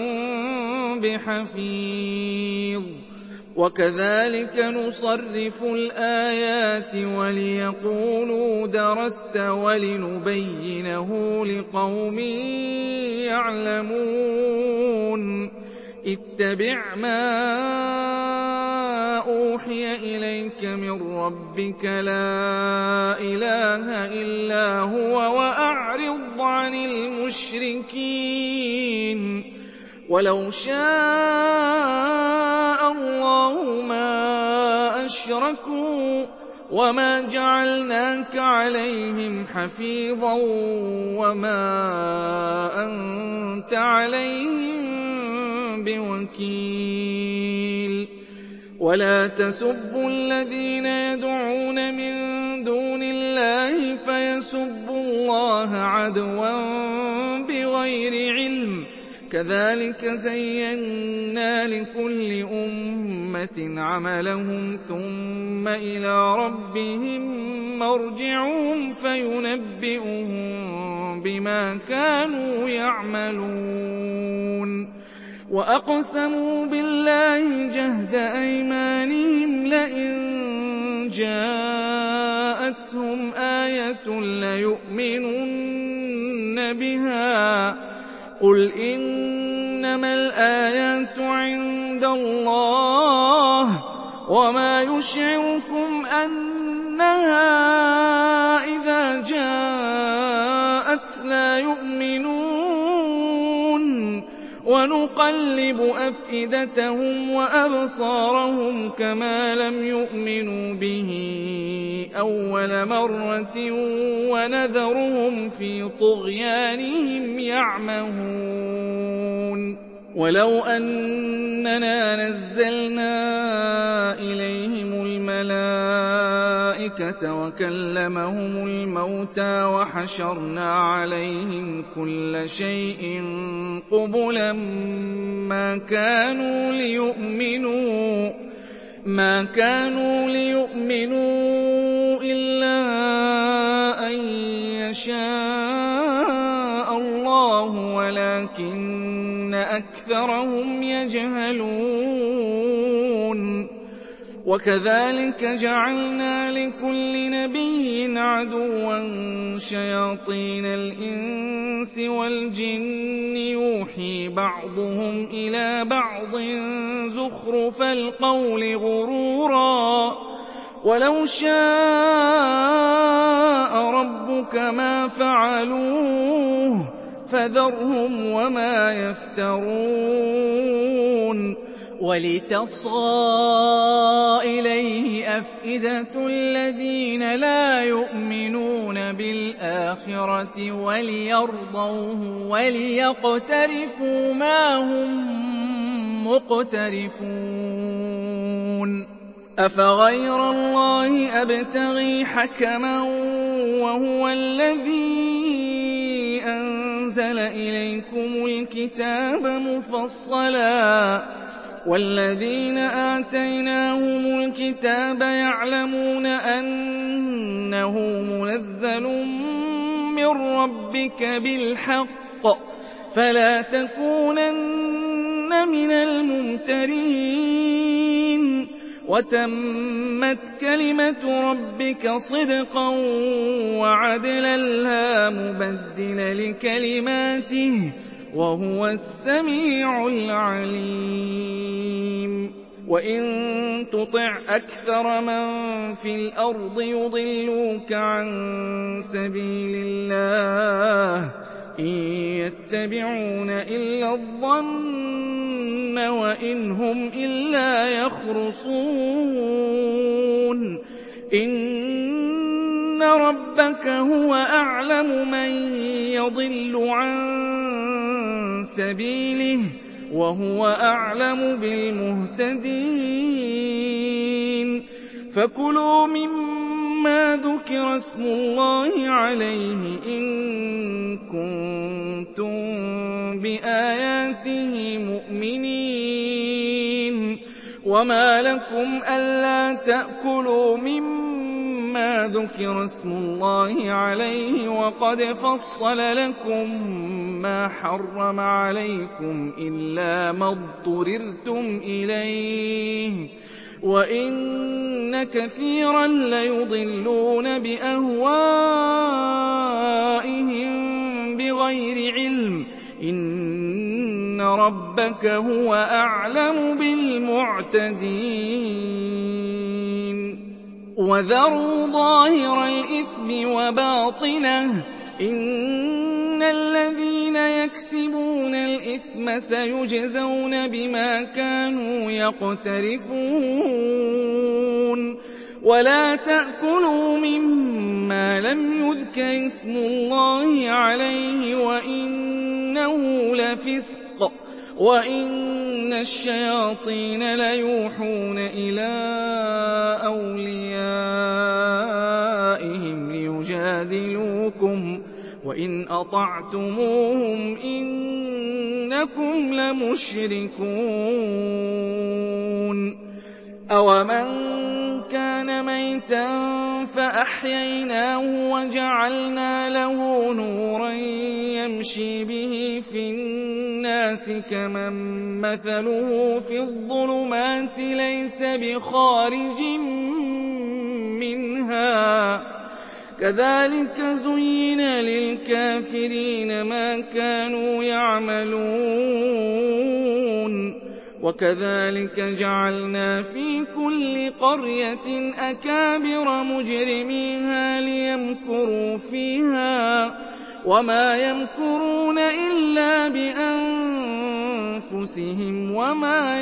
B: بحفيظ وكذلك نصرف الآيات وليقولوا درست ولنبينه لقوم يعلمون اتبع ما أوحي إليك من ربك لا إله إلا هو وأعرض عن المشركين ولو شاء الله ما أشركوا وما جعلناك عليهم حفيظا وما أنت عليهم بوكيل ولا تسبوا الذين يدعون من دون الله فيسبوا الله عدوا بغير علم كذلك زينا لكل أمة عملهم ثم إلى ربهم مرجعهم فينبئهم بما كانوا يعملون وأقسموا بالله جهد أيمانهم لئن جاءتهم آية ليؤمنن بها قل إنما الآيات عند الله وما يشعركم أنها إذا جاءت لا يؤمنون وَنُقَلِّبُ أَفْئِدَتَهُمْ وَأَبْصَارَهُمْ كَمَا لَمْ يُؤْمِنُوا بِهِ أَوَّلَ مَرَّةٍ وَنَذَرُهُمْ فِي طُغْيَانِهِمْ يَعْمَهُونَ وَلَوْ أَنَّنَا نَزَّلْنَا إِلَيْهِمُ الْمَلَائِكَةَ وَكَلَّمَهُمُ الْمَوْتَىٰ وَحَشَرْنَا عَلَيْهِمْ كُلَّ شَيْءٍ قُبُلًا مَّا كَانُوا لِيُؤْمِنُوا مَا كَانُوا لِيُؤْمِنُوا إِلَّا أَن يَشَاءَ اللَّهُ وَلَٰكِنَّ أَكْثَرَهُمْ يَجْهَلُونَ وَكَذَٰلِكَ جَعَلْنَا لِكُلِّ نَبِيٍّ عَدُوًّا شَيَاطِينَ الْإِنسِ وَالْجِنِّ يُوحِي بَعْضُهُمْ إِلَىٰ بَعْضٍ زُخْرُفَ الْقَوْلِ غُرُورًا ۚ وَلَوْ شَاءَ رَبُّكَ مَا فَعَلُوهُ فَذَرْهُمْ وَمَا يَفْتَرُونَ وَلِتَصْغَىٰ إِلَيْهِ أَفْئِدَةُ الَّذِينَ لَا يُؤْمِنُونَ بِالْآخِرَةِ وَلِيَرْضَوْهُ وَلِيَقْتَرِفُوا مَا هُم مُّقْتَرِفُونَ أَفَغَيْرَ اللَّهِ أَبْتَغِي حَكَمًا وَهُوَ الَّذِي أَنزَلَ إِلَيْكُمُ الْكِتَابَ مُفَصَّلًا ۚ وَالَّذِينَ آتَيْنَاهُمُ الْكِتَابَ يَعْلَمُونَ أَنَّهُ مُنَزَّلٌ مِّن رَّبِّكَ بِالْحَقِّ ۖ فَلَا تَكُونَنَّ مِنَ الْمُمْتَرِينَ وَتَمَّتْ كَلِمَةُ رَبِّكَ صِدْقًا وَعَدْلًا لَّا مُبَدِّلَ لِكَلِمَاتِهِ ۚ وَهُوَ السَّمِيعُ الْعَلِيمُ وَإِن تُطِعْ أَكْثَرَ مَن فِي الْأَرْضِ يُضِلُّوكَ عَن سَبِيلِ اللَّهِ ۚ إِن يَتَّبِعُونَ إِلَّا الظَّنَّ وَإِنْ هُمْ إِلَّا يَخْرُصُونَ إِنَّ رَبَّكَ هُوَ أَعْلَمُ مَن يَضِلُّ عَن سَبِيلِهِ وَهُوَ أَعْلَمُ بِالْمُهْتَدِينَ فَكُلُوا مِمَّا ذُكِرَ اسْمُ اللَّهِ عَلَيْهِ إِن كُنتُم بِآيَاتِهِ مُؤْمِنِينَ وَمَا لَكُمْ أَلَّا تَأْكُلُوا مِمَّا ذُكِرَ اسْمُ اللَّهِ عَلَيْهِ وَقَدْ فَصَّلَ لَكُم مَّا حَرَّمَ عَلَيْكُمْ إِلَّا مَا اضْطُرِرْتُمْ إِلَيْهِ ۗ وَإِنَّ كَثِيرًا لَّيُضِلُّونَ بِأَهْوَائِهِم بِغَيْرِ عِلْمٍ ۗ إِنَّ رَبَّكَ هُوَ أَعْلَمُ بِالْمُعْتَدِينَ وَذَرُوا ظَاهِرَ الْإِثْمِ وَبَاطِنَهُ ۚ إِنَّ الَّذِينَ يَكْسِبُونَ الْإِثْمَ سَيُجْزَوْنَ بِمَا كَانُوا يَقْتَرِفُونَ وَلَا تَأْكُلُوا مِمَّا لَمْ يُذْكَرِ اسْمُ اللَّهِ عَلَيْهِ وَإِنَّهُ لَفِسْقٌ ۗ وَإِنَّ الشَّيَاطِينَ لَيُوحُونَ إِلَىٰ أَوْلِيَائِهِمْ لِيُجَادِلُوكُمْ ۖ وَإِنْ أَطَعْتُمُوهُمْ إِنَّكُمْ لَمُشْرِكُونَ أَوَمَن كَانَ مَيْتًا فَأَحْيَيْنَاهُ وَجَعَلْنَا لَهُ نُورًا يَمْشِي بِهِ فِي النَّاسِ كَمَن مَّثَلُهُ فِي الظُّلُمَاتِ لَيْسَ بِخَارِجٍ مِّنْهَا ۚ كَذَٰلِكَ زُيِّنَ لِلْكَافِرِينَ مَا كَانُوا يَعْمَلُونَ وَكَذَٰلِكَ جَعَلْنَا فِي كُلِّ قَرْيَةٍ أَكَابِرَ مُجْرِمِيهَا لِيَمْكُرُوا فِيهَا ۖ وَمَا يَمْكُرُونَ إِلَّا بِأَنفُسِهِمْ أَنفُسِهِمْ وَمَا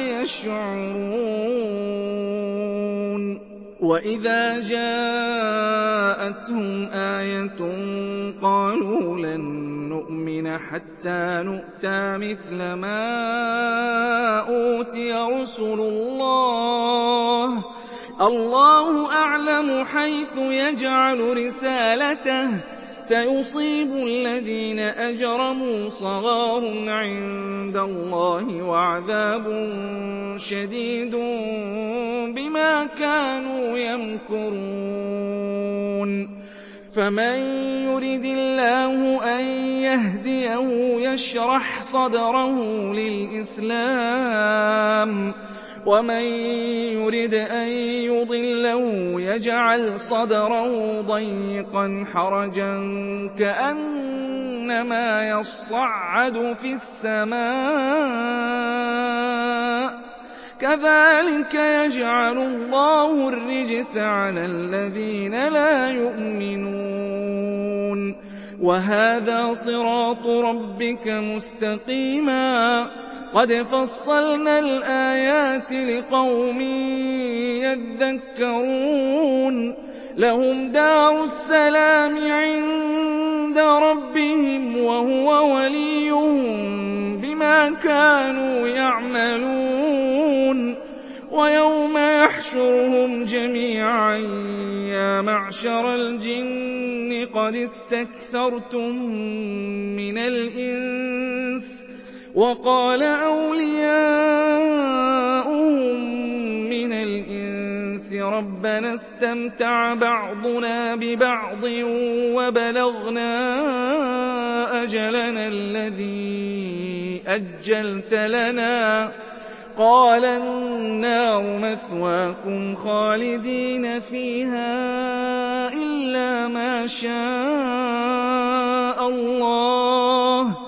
B: يَشْعُرُونَ وَإِذَا جَاءَتْهُمْ آيَةٌ قَالُوا لَن نُّؤْمِنَ حَتَّىٰ نُؤْتَىٰ مِثْلَ مَا أُوتِيَ رُسُلُ اللَّهِ ۘ اللَّهُ أَعْلَمُ حَيْثُ يَجْعَلُ رِسَالَتَهُ ۗ سَيُصِيبُ الَّذِينَ أَجْرَمُوا صَغَارٌ عِندَ اللَّهِ وَعَذَابٌ شَدِيدٌ بِمَا كَانُوا يَمْكُرُونَ فَمَن يُرِدِ اللَّهُ أَن يَهْدِيَهُ يَشْرَحْ صَدْرَهُ لِلْإِسْلَامِ ۖ وَمَن يُرِدْ أَن يُضِلَّهُ يَجْعَلْ صَدْرَهُ ضَيِّقًا حَرَجًا كَأَنَّمَا يَصَّعَّدُ فِي السَّمَاءِ ۚ كَذَٰلِكَ يَجْعَلُ اللَّهُ الرِّجْسَ عَلَى الَّذِينَ لَا يُؤْمِنُونَ وَهَٰذَا صِرَاطُ رَبِّكَ مُسْتَقِيمًا ۗ قَدْ فَصَّلْنَا الْآيَاتِ لِقَوْمٍ يَذَّكَّرُونَ لَهُمْ دَارُ السَّلَامِ عِندَ رَبِّهِمْ وَهُوَ وَلِيُّهُم بِمَا كَانُوا يَعْمَلُونَ وَيَوْمَ يَحْشُرُهُمْ جَمِيعًا يَا مَعْشَرَ الْجِنِّ قَدِ اسْتَكْثَرْتُم مِّنَ الْإِنسِ ۖ وَقَالَ أَوْلِيَاؤُهُم مِّنَ الْإِنسِ رَبَّنَا اسْتَمْتَعَ بَعْضُنَا بِبَعْضٍ وَبَلَغْنَا أَجَلَنَا الَّذِي أَجَّلْتَ لَنَا ۚ قَالَ النَّارُ مَثْوَاكُمْ خَالِدِينَ فِيهَا إِلَّا مَا شَاءَ اللَّهُ ۗ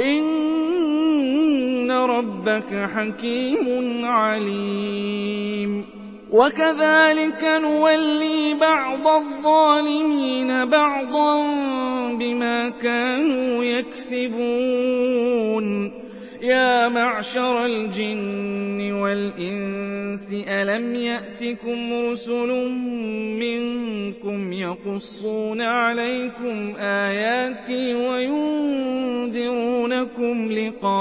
B: إِنَّ رَبَّكَ حَكِيمٌ عَلِيمٌ وَكَذَٰلِكَ نُوَلِّي بَعْضَ الظَّالِمِينَ بَعْضًا بِمَا كَانُوا يَكْسِبُونَ يَا مَعْشَرَ الْجِنِّ وَالْإِنسِ أَلَمْ يَأْتِكُمْ رُسُلٌ مِّنكُمْ يَقُصُّونَ عَلَيْكُمْ آيَاتِي وَيُنذِرُونَكُمْ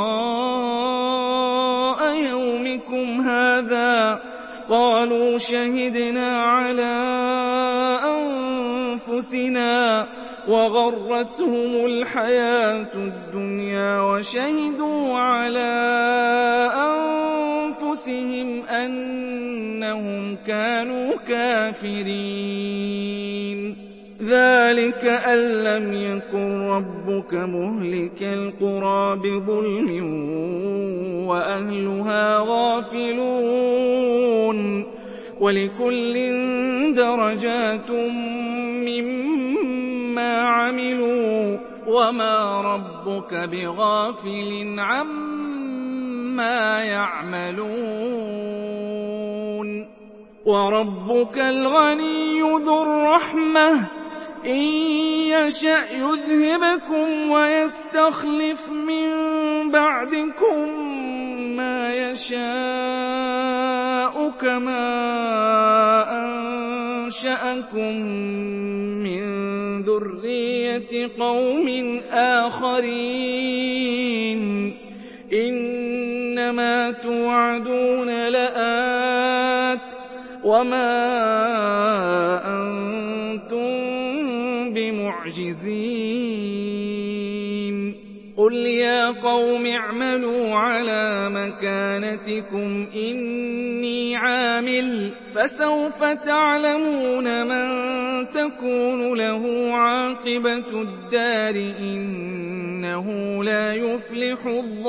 B: لِقَاءَ يَوْمِكُمْ هَٰذَا ۚ قَالُوا شَهِدْنَا عَلَىٰ أَنفُسِنَا وَغَرَّتْهُمُ الْحَيَاةُ الدُّنْيَا وَشَهِدُوا عَلَىٰ أَنفُسِهِمْ أَنَّهُمْ كَانُوا كَافِرِينَ ذَٰلِكَ أَن لَّمْ يَكُن رَّبُّكَ مُهْلِكَ الْقُرَىٰ بِظُلْمٍ وَأَهْلُهَا غَافِلُونَ وَلِكُلٍّ دَرَجَاتٌ مِّمَّا عَمِلُوا ۚ وَمَا رَبُّكَ بِغَافِلٍ عَمَّا يَعْمَلُونَ وَرَبُّكَ الْغَنِيُّ ذُو الرَّحْمَةِ ۚ إِن يَشَأْ يُذْهِبْكُمْ وَيَسْتَخْلِفْ مِن بَعْدِكُم مَّا يَشَاءُ كَمَا أَنشَأَكُم مِّن ذُرِّيَّةِ قَوْمٍ آخَرِينَ إِنَّمَا تُوعَدُونَ لَآتٍ ۖ وَمَا أَنتُم بِمُعْجِزِينَ قُلْ يَا قَوْمِ اعْمَلُوا عَلَىٰ مَكَانَتِكُمْ إِنِّي عَامِلٌ ۖ فَسَوْفَ تَعْلَمُونَ مَن تَكُونُ لَهُ عَاقِبَةُ الدَّارِ ۗ إِنَّهُ لَا يُفْلِحُ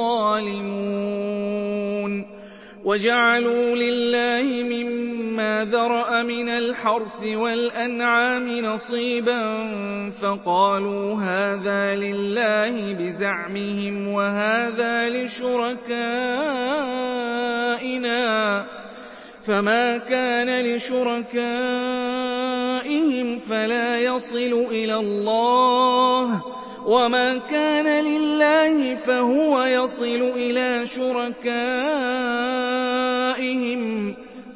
B: الظَّالِمُونَ وَجَعَلُوا لِلَّهِ مِمَّا ذَرَأَ مِنَ الْحَرْثِ وَالْأَنْعَامِ نَصِيبًا فَقَالُوا هَٰذَا لِلَّهِ بِزَعْمِهِمْ وَهَٰذَا لِشُرَكَائِنَا ۖ فَمَا كَانَ لِشُرَكَائِهِمْ فَلَا يَصِلُ إِلَى اللَّهِ وَمَا كَانَ لِلَّهِ فَهُوَ يَصِلُ إِلَىٰ شُرَكَائِهِمْ ۗ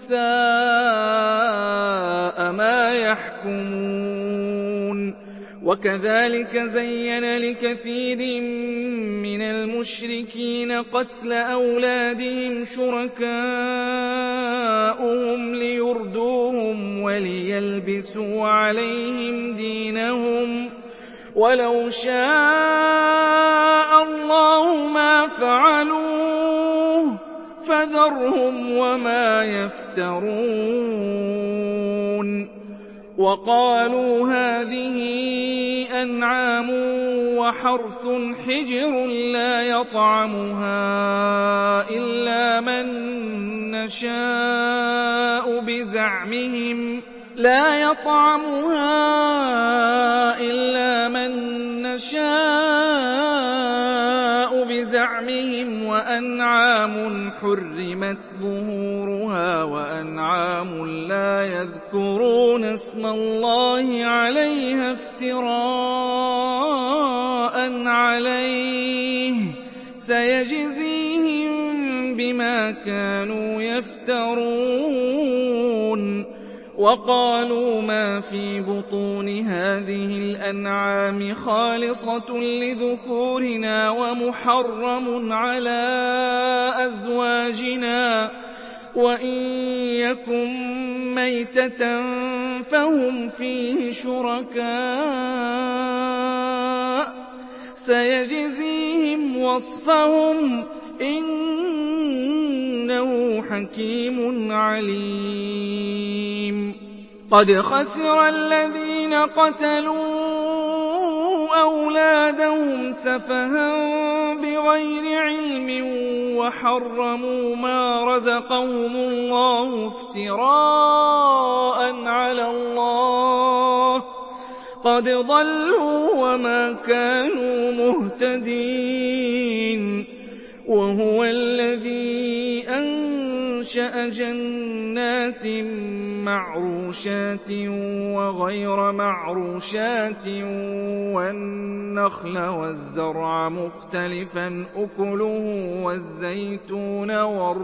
B: سَاءَ مَا يَحْكُمُونَ وَكَذَٰلِكَ زَيَّنَ لِكَثِيرٍ مِّنَ الْمُشْرِكِينَ قَتْلَ أَوْلَادِهِمْ شُرَكَاؤُهُمْ لِيُرْدُوهُمْ وَلِيَلْبِسُوا عَلَيْهِمْ دِينَهُمْ ۖ وَلَوْ شَاءَ اللَّهُ مَا فَعَلُوهُ فَذَرْهُمْ وَمَا يَفْتَرُونَ وَقَالُوا هَٰذِهِ أَنْعَامٌ وَحَرْثٌ حِجْرٌ لَّا يَطْعَمُهَا إِلَّا مَن نَّشَاءُ بِزَعْمِهِمْ لا يطعمها إلا من نشاء بزعمهم وأنعام حرمت ظهورها وأنعام لا يذكرون اسم الله عليها افتراء عليه سيجزيهم بما كانوا يفترون وقالوا ما في بطون هذه الأنعام خالصة لذكورنا ومحرم على أزواجنا وإن يكن ميتة فهم فيه شركاء سيجزيهم وصفهم إنه حكيم عليم قد خسر الذين قتلوا أولادهم سفها بغير علم وحرموا ما رزقهم الله افتراء على الله قد ضلوا وما كانوا مهتدين وهو الذي أنشأ جنات معروشات وغير معروشات والنخل والزرع مختلفا أكله والزيتون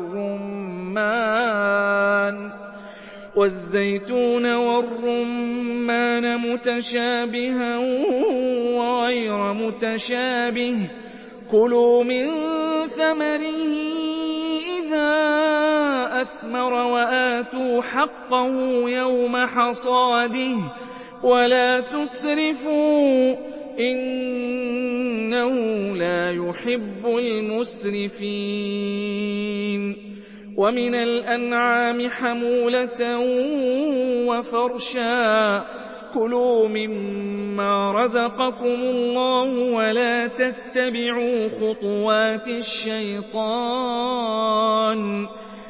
B: والرمان والزيتون والرمان متشابها وغير متشابه كلوا من ثمره إذا أثمر وآتوا حقه يوم حصاده ولا تسرفوا إنه لا يحب المسرفين ومن الأنعام حمولة وفرشا كلوا مما رزقكم الله ولا تتبعوا خطوات الشيطان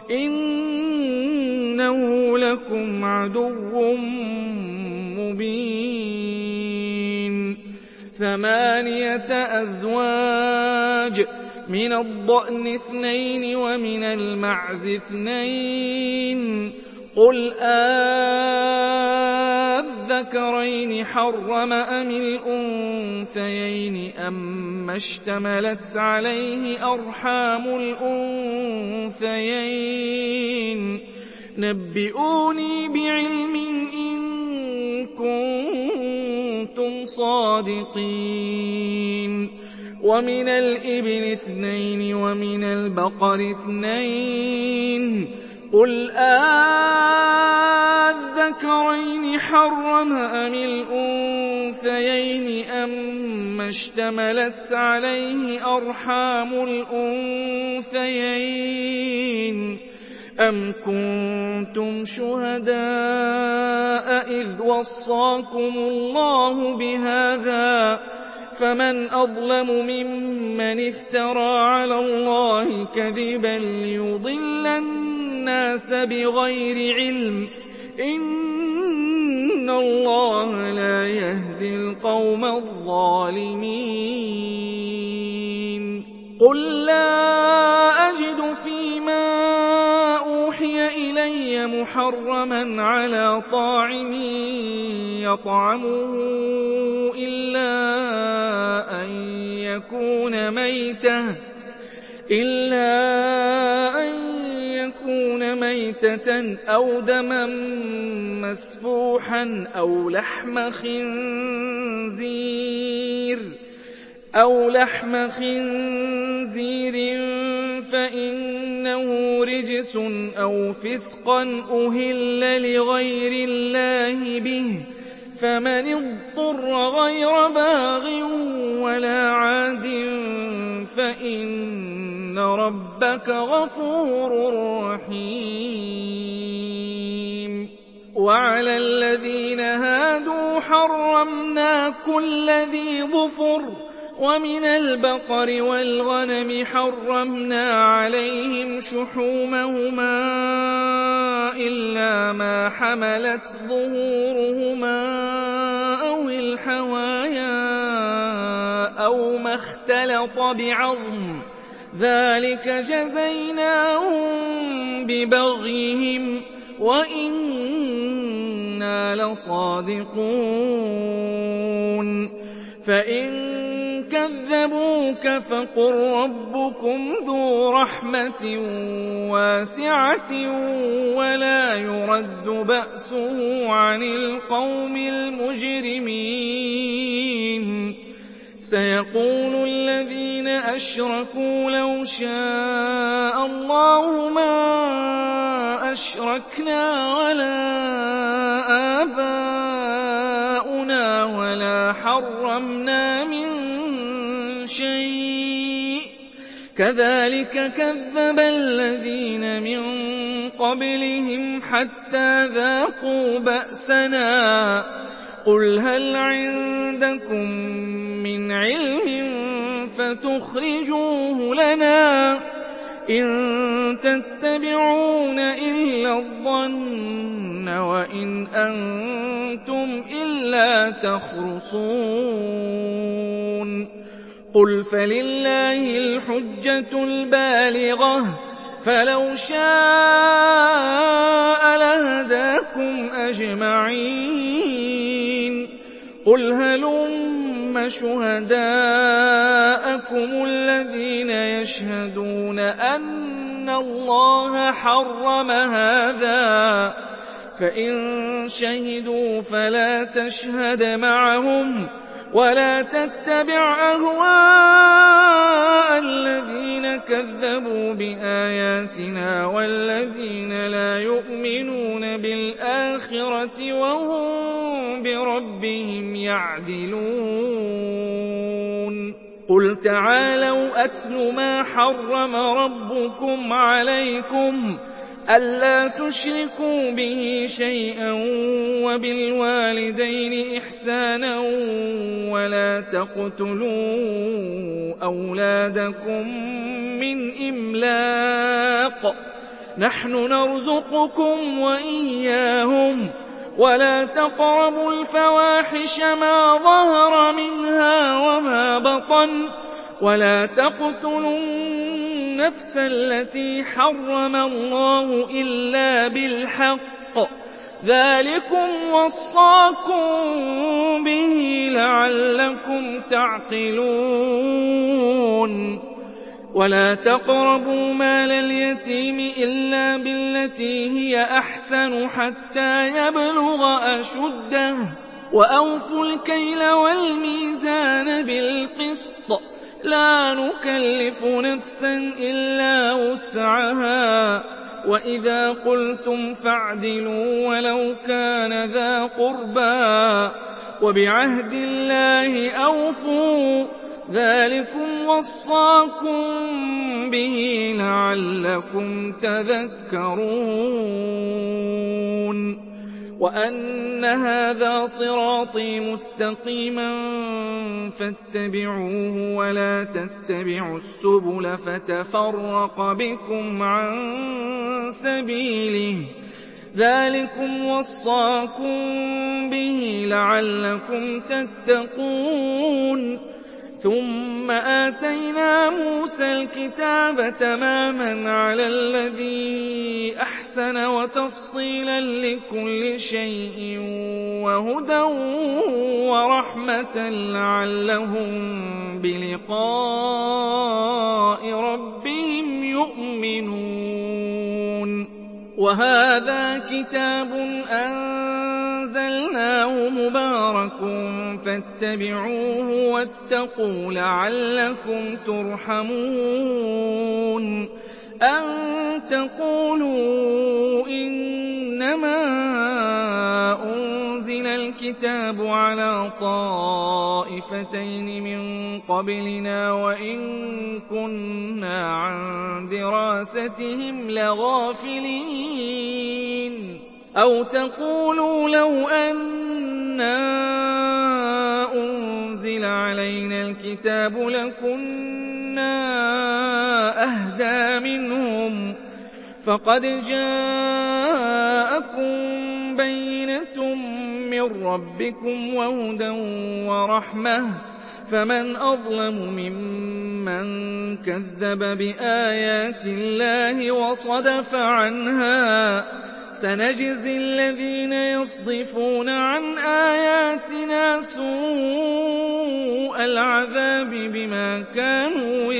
B: إنه لكم عدو مبين ثمانية أزواج من الضأن اثنين ومن المعز اثنين قل آذكرين حرم أم الأنثيين أما اشتملت عليه أرحام الأنثيين نبئوني بعلم إن كنتم صادقين ومن الإبل اثنين ومن البقر اثنين قل آذكرين حرم أم الأنثيين أما اشتملت عليه أرحام الأنثيين أم كنتم شهداء إذ وصاكم الله بهذا فمن أظلم ممن افترى على الله كذبا ليضل الناس بغير علم إن الله لا يهدي القوم الظالمين قل لا أجد فيما أوحي إلي الهدي محرما على طاعم يطعمه إلا أن يكون ميتة إلا أن يكون ميتة أو دما مسفوحا أو لحم خنزير أو لحم خنزير فإنه رجس أو فسقا أهل لغير الله به فمن اضطر غير باغ ولا عاد فإن ربك غفور رحيم. وعلى الذين هادوا حرمنا كل ذي ظفر ومن البقر والغنم حرمنا عليهم شحومهما إلا ما حملت ظهورهما أو الحوايا أو ما اختلط بعظم ذلك جزيناهم ببغيهم وإنا لصادقون. فإن كذبوك فقل ربكم ذو رحمة واسعة ولا يرد بأسه عن القوم المجرمين. سيقول الذين أشركوا لو شاء الله ما أشركنا ولا آباؤنا ولا حرمنا من شيء كذلك كذب الذين من قبلهم حتى ذاقوا بأسنا. قل هل عندكم من علم فتخرجوه لنا إن تتبعون إلا الظن وإن أنتم إلا تخرصون. قل فلله الحجة البالغة فلو شاء لهداكم أجمعين. قل هلم شهداءكم الذين يشهدون أن الله حرم هذا فإن شهدوا فلا تشهد معهم ولا تتبع أهواء الذين كذبوا بآياتنا والذين لا يؤمنون بالآخرة وهم بربهم يعدلون. قل تعالوا أتل ما حرم ربكم عليكم ألا تشركوا به شيئا وبالوالدين إحسانا ولا تقتلوا أولادكم من إملاق نحن نرزقكم وإياهم ولا تقربوا الفواحش ما ظهر منها وما بطن ولا تقتلوا النفس التي حرم الله إلا بالحق ذلكم وصاكم به لعلكم تعقلون. ولا تقربوا مال اليتيم إلا بالتي هي أحسن حتى يبلغ أشده وأوفوا الكيل والميزان بالقسط لا نكلف نفسا إلا وسعها وإذا قلتم فاعدلوا ولو كان ذا قربى وبعهد الله أوفوا ذلكم وصاكم به لعلكم تذكرون. وأن هذا صراطي مستقيما فاتبعوه ولا تتبعوا السبل فتفرق بكم عن سبيله ذلكم وصاكم به لعلكم تتقون. ثم آتينا موسى الكتاب تماما على الذي أحسن أَحْسَنَ وَتَفْصِيلًا لِّكُلِّ شَيْءٍ وَهُدًى وَرَحْمَةً لَّعَلَّهُم بِلِقَاءِ رَبِّهِمْ يُؤْمِنُونَ وَهَٰذَا كِتَابٌ أَنزَلْنَاهُ مُبَارَكٌ فَاتَّبِعُوهُ وَاتَّقُوا لَعَلَّكُمْ تُرْحَمُونَ أَن تَقُولُوا إِنَّمَا أُنزِلَ الْكِتَابُ عَلَىٰ طَائِفَتَيْنِ مِن قَبْلِنَا وَإِن كُنَّا عَن دِرَاسَتِهِمْ لَغَافِلِينَ أَوْ تَقُولُوا لَوْ أَنَّا أُنزِلَ عَلَيْنَا الْكِتَابُ لَكُنَّا أَهْدَىٰ مِنْهُمْ ۚ فَقَدْ جَاءَكُم بَيِّنَةٌ مِّن رَّبِّكُمْ وَهُدًى وَرَحْمَةٌ ۚ فَمَنْ أَظْلَمُ مِمَّن كَذَّبَ بِآيَاتِ اللَّهِ وَصَدَفَ عَنْهَا ۗ سَنَجْزِي الَّذِينَ يَصْدِفُونَ عَنْ آيَاتِنَا سُوءَ الْعَذَابِ بِمَا كَانُوا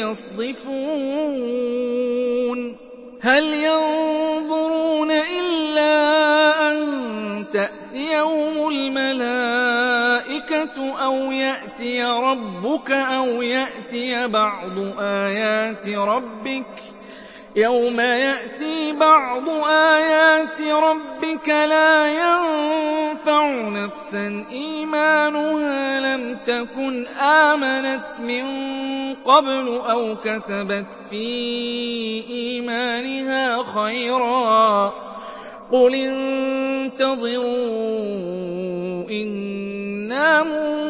B: يَصْدِفُونَ هَلْ يَنظُرُونَ إِلَّا أَن تَأْتِيَهُمُ الْمَلَائِكَةُ أَوْ يَأْتِيَ رَبُّكَ أَوْ يَأْتِيَ بَعْضُ آيَاتِ رَبِّكَ ۗ يَوْمَ يَأْتِي بَعْضُ آيَاتِ رَبِّكَ لَا يَنفَعُ نَفْسًا إِيمَانُهَا لَمْ تَكُنْ آمَنَتْ مِن قَبْلُ أَوْ كَسَبَتْ فِي إِيمَانِهَا خَيْرًا ۗ قُلِ انتَظِرُوا إِنَّا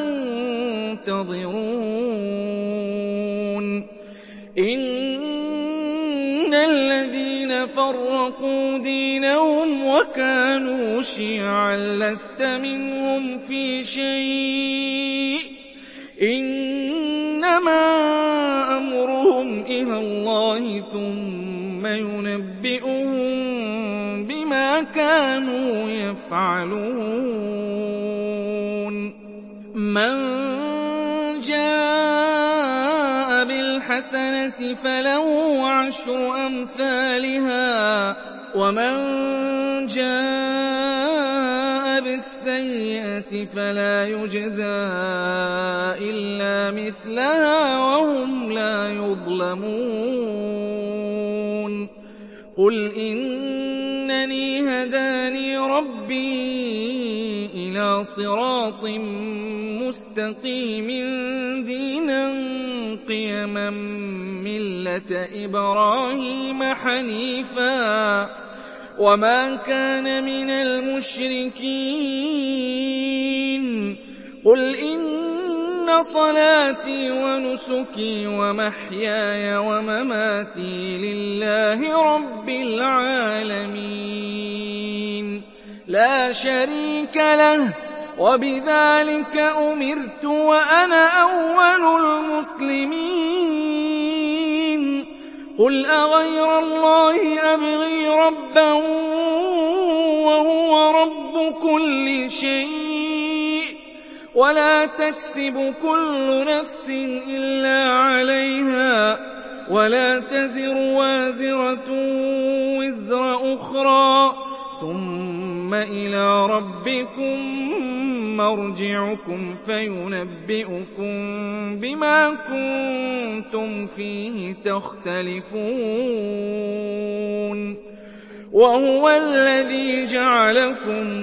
B: مُنتَظِرُونَ إِنَّ الَّذِينَ فَرَّقُوا دِينَهُمْ وَكَانُوا شِيَعًا لَّسْتَ مِنْهُمْ فِي شَيْءٍ ۚ إِنَّمَا أَمْرُهُمْ إِلَى اللَّهِ ثُمَّ يُنَبِّئُهُم بِمَا كَانُوا يَفْعَلُونَ مَن جَاءَ بِالْحَسَنَةِ فَلَهُ عَشْرُ أَمْثَالِهَا ۖ وَمَن جَاءَ بِالسَّيِّئَةِ فَلَا يُجْزَىٰ إِلَّا مِثْلَهَا وَهُمْ لَا يُظْلَمُونَ قُلْ إِنَّنِي هَدَانِي رَبِّي إِلَىٰ صِرَاطٍ مُّسْتَقِيمٍ دِينًا قِيَمًا مِّلَّةَ إِبْرَاهِيمَ حَنِيفًا ۖ وَمَا كَانَ مِنَ الْمُشْرِكِينَ قُلْ إِنَّ صَلَاتِي وَنُسُكِي وَمَحْيَايَ وَمَمَاتِي لِلَّهِ رَبِّ الْعَالَمِينَ لَا شَرِيكَ لَهُ ۖ وَبِذَٰلِكَ أُمِرْتُ وَأَنَا أَوَّلُ الْمُسْلِمِينَ قُلْ أَغَيْرَ اللَّهِ أَبْغِي رَبًّا وَهُوَ رَبُّ كُلِّ شَيْءٍ وَلَا تَكْسِبُ كُلُّ نَفْسٍ إِلَّا عَلَيْهَا وَلَا تَزِرُ وَازِرَةٌ وِزْرَ أُخْرَىٰ ثُمَّ إِلَىٰ رَبِّكُم مَّرْجِعُكُمْ فَيُنَبِّئُكُم بِمَا كُنتُمْ فِيهِ تَخْتَلِفُونَ وَهُوَ الَّذِي جَعَلَكُمْ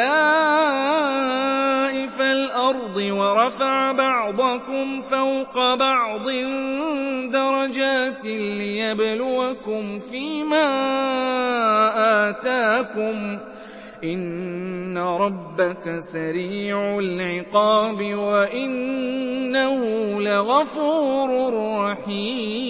B: خَلَائِفَ الْأَرْضِ وَرَفَعَ بَعْضَكُمْ فَوْقَ بَعْضٍ دَرَجَاتٍ لِّيَبْلُوَكُمْ فِيمَا آتَاكُمْ ۗ إِنَّ رَبَّكَ سَرِيعُ الْعِقَابِ وَإِنَّهُ لَغَفُورٌ رَّحِيمٌ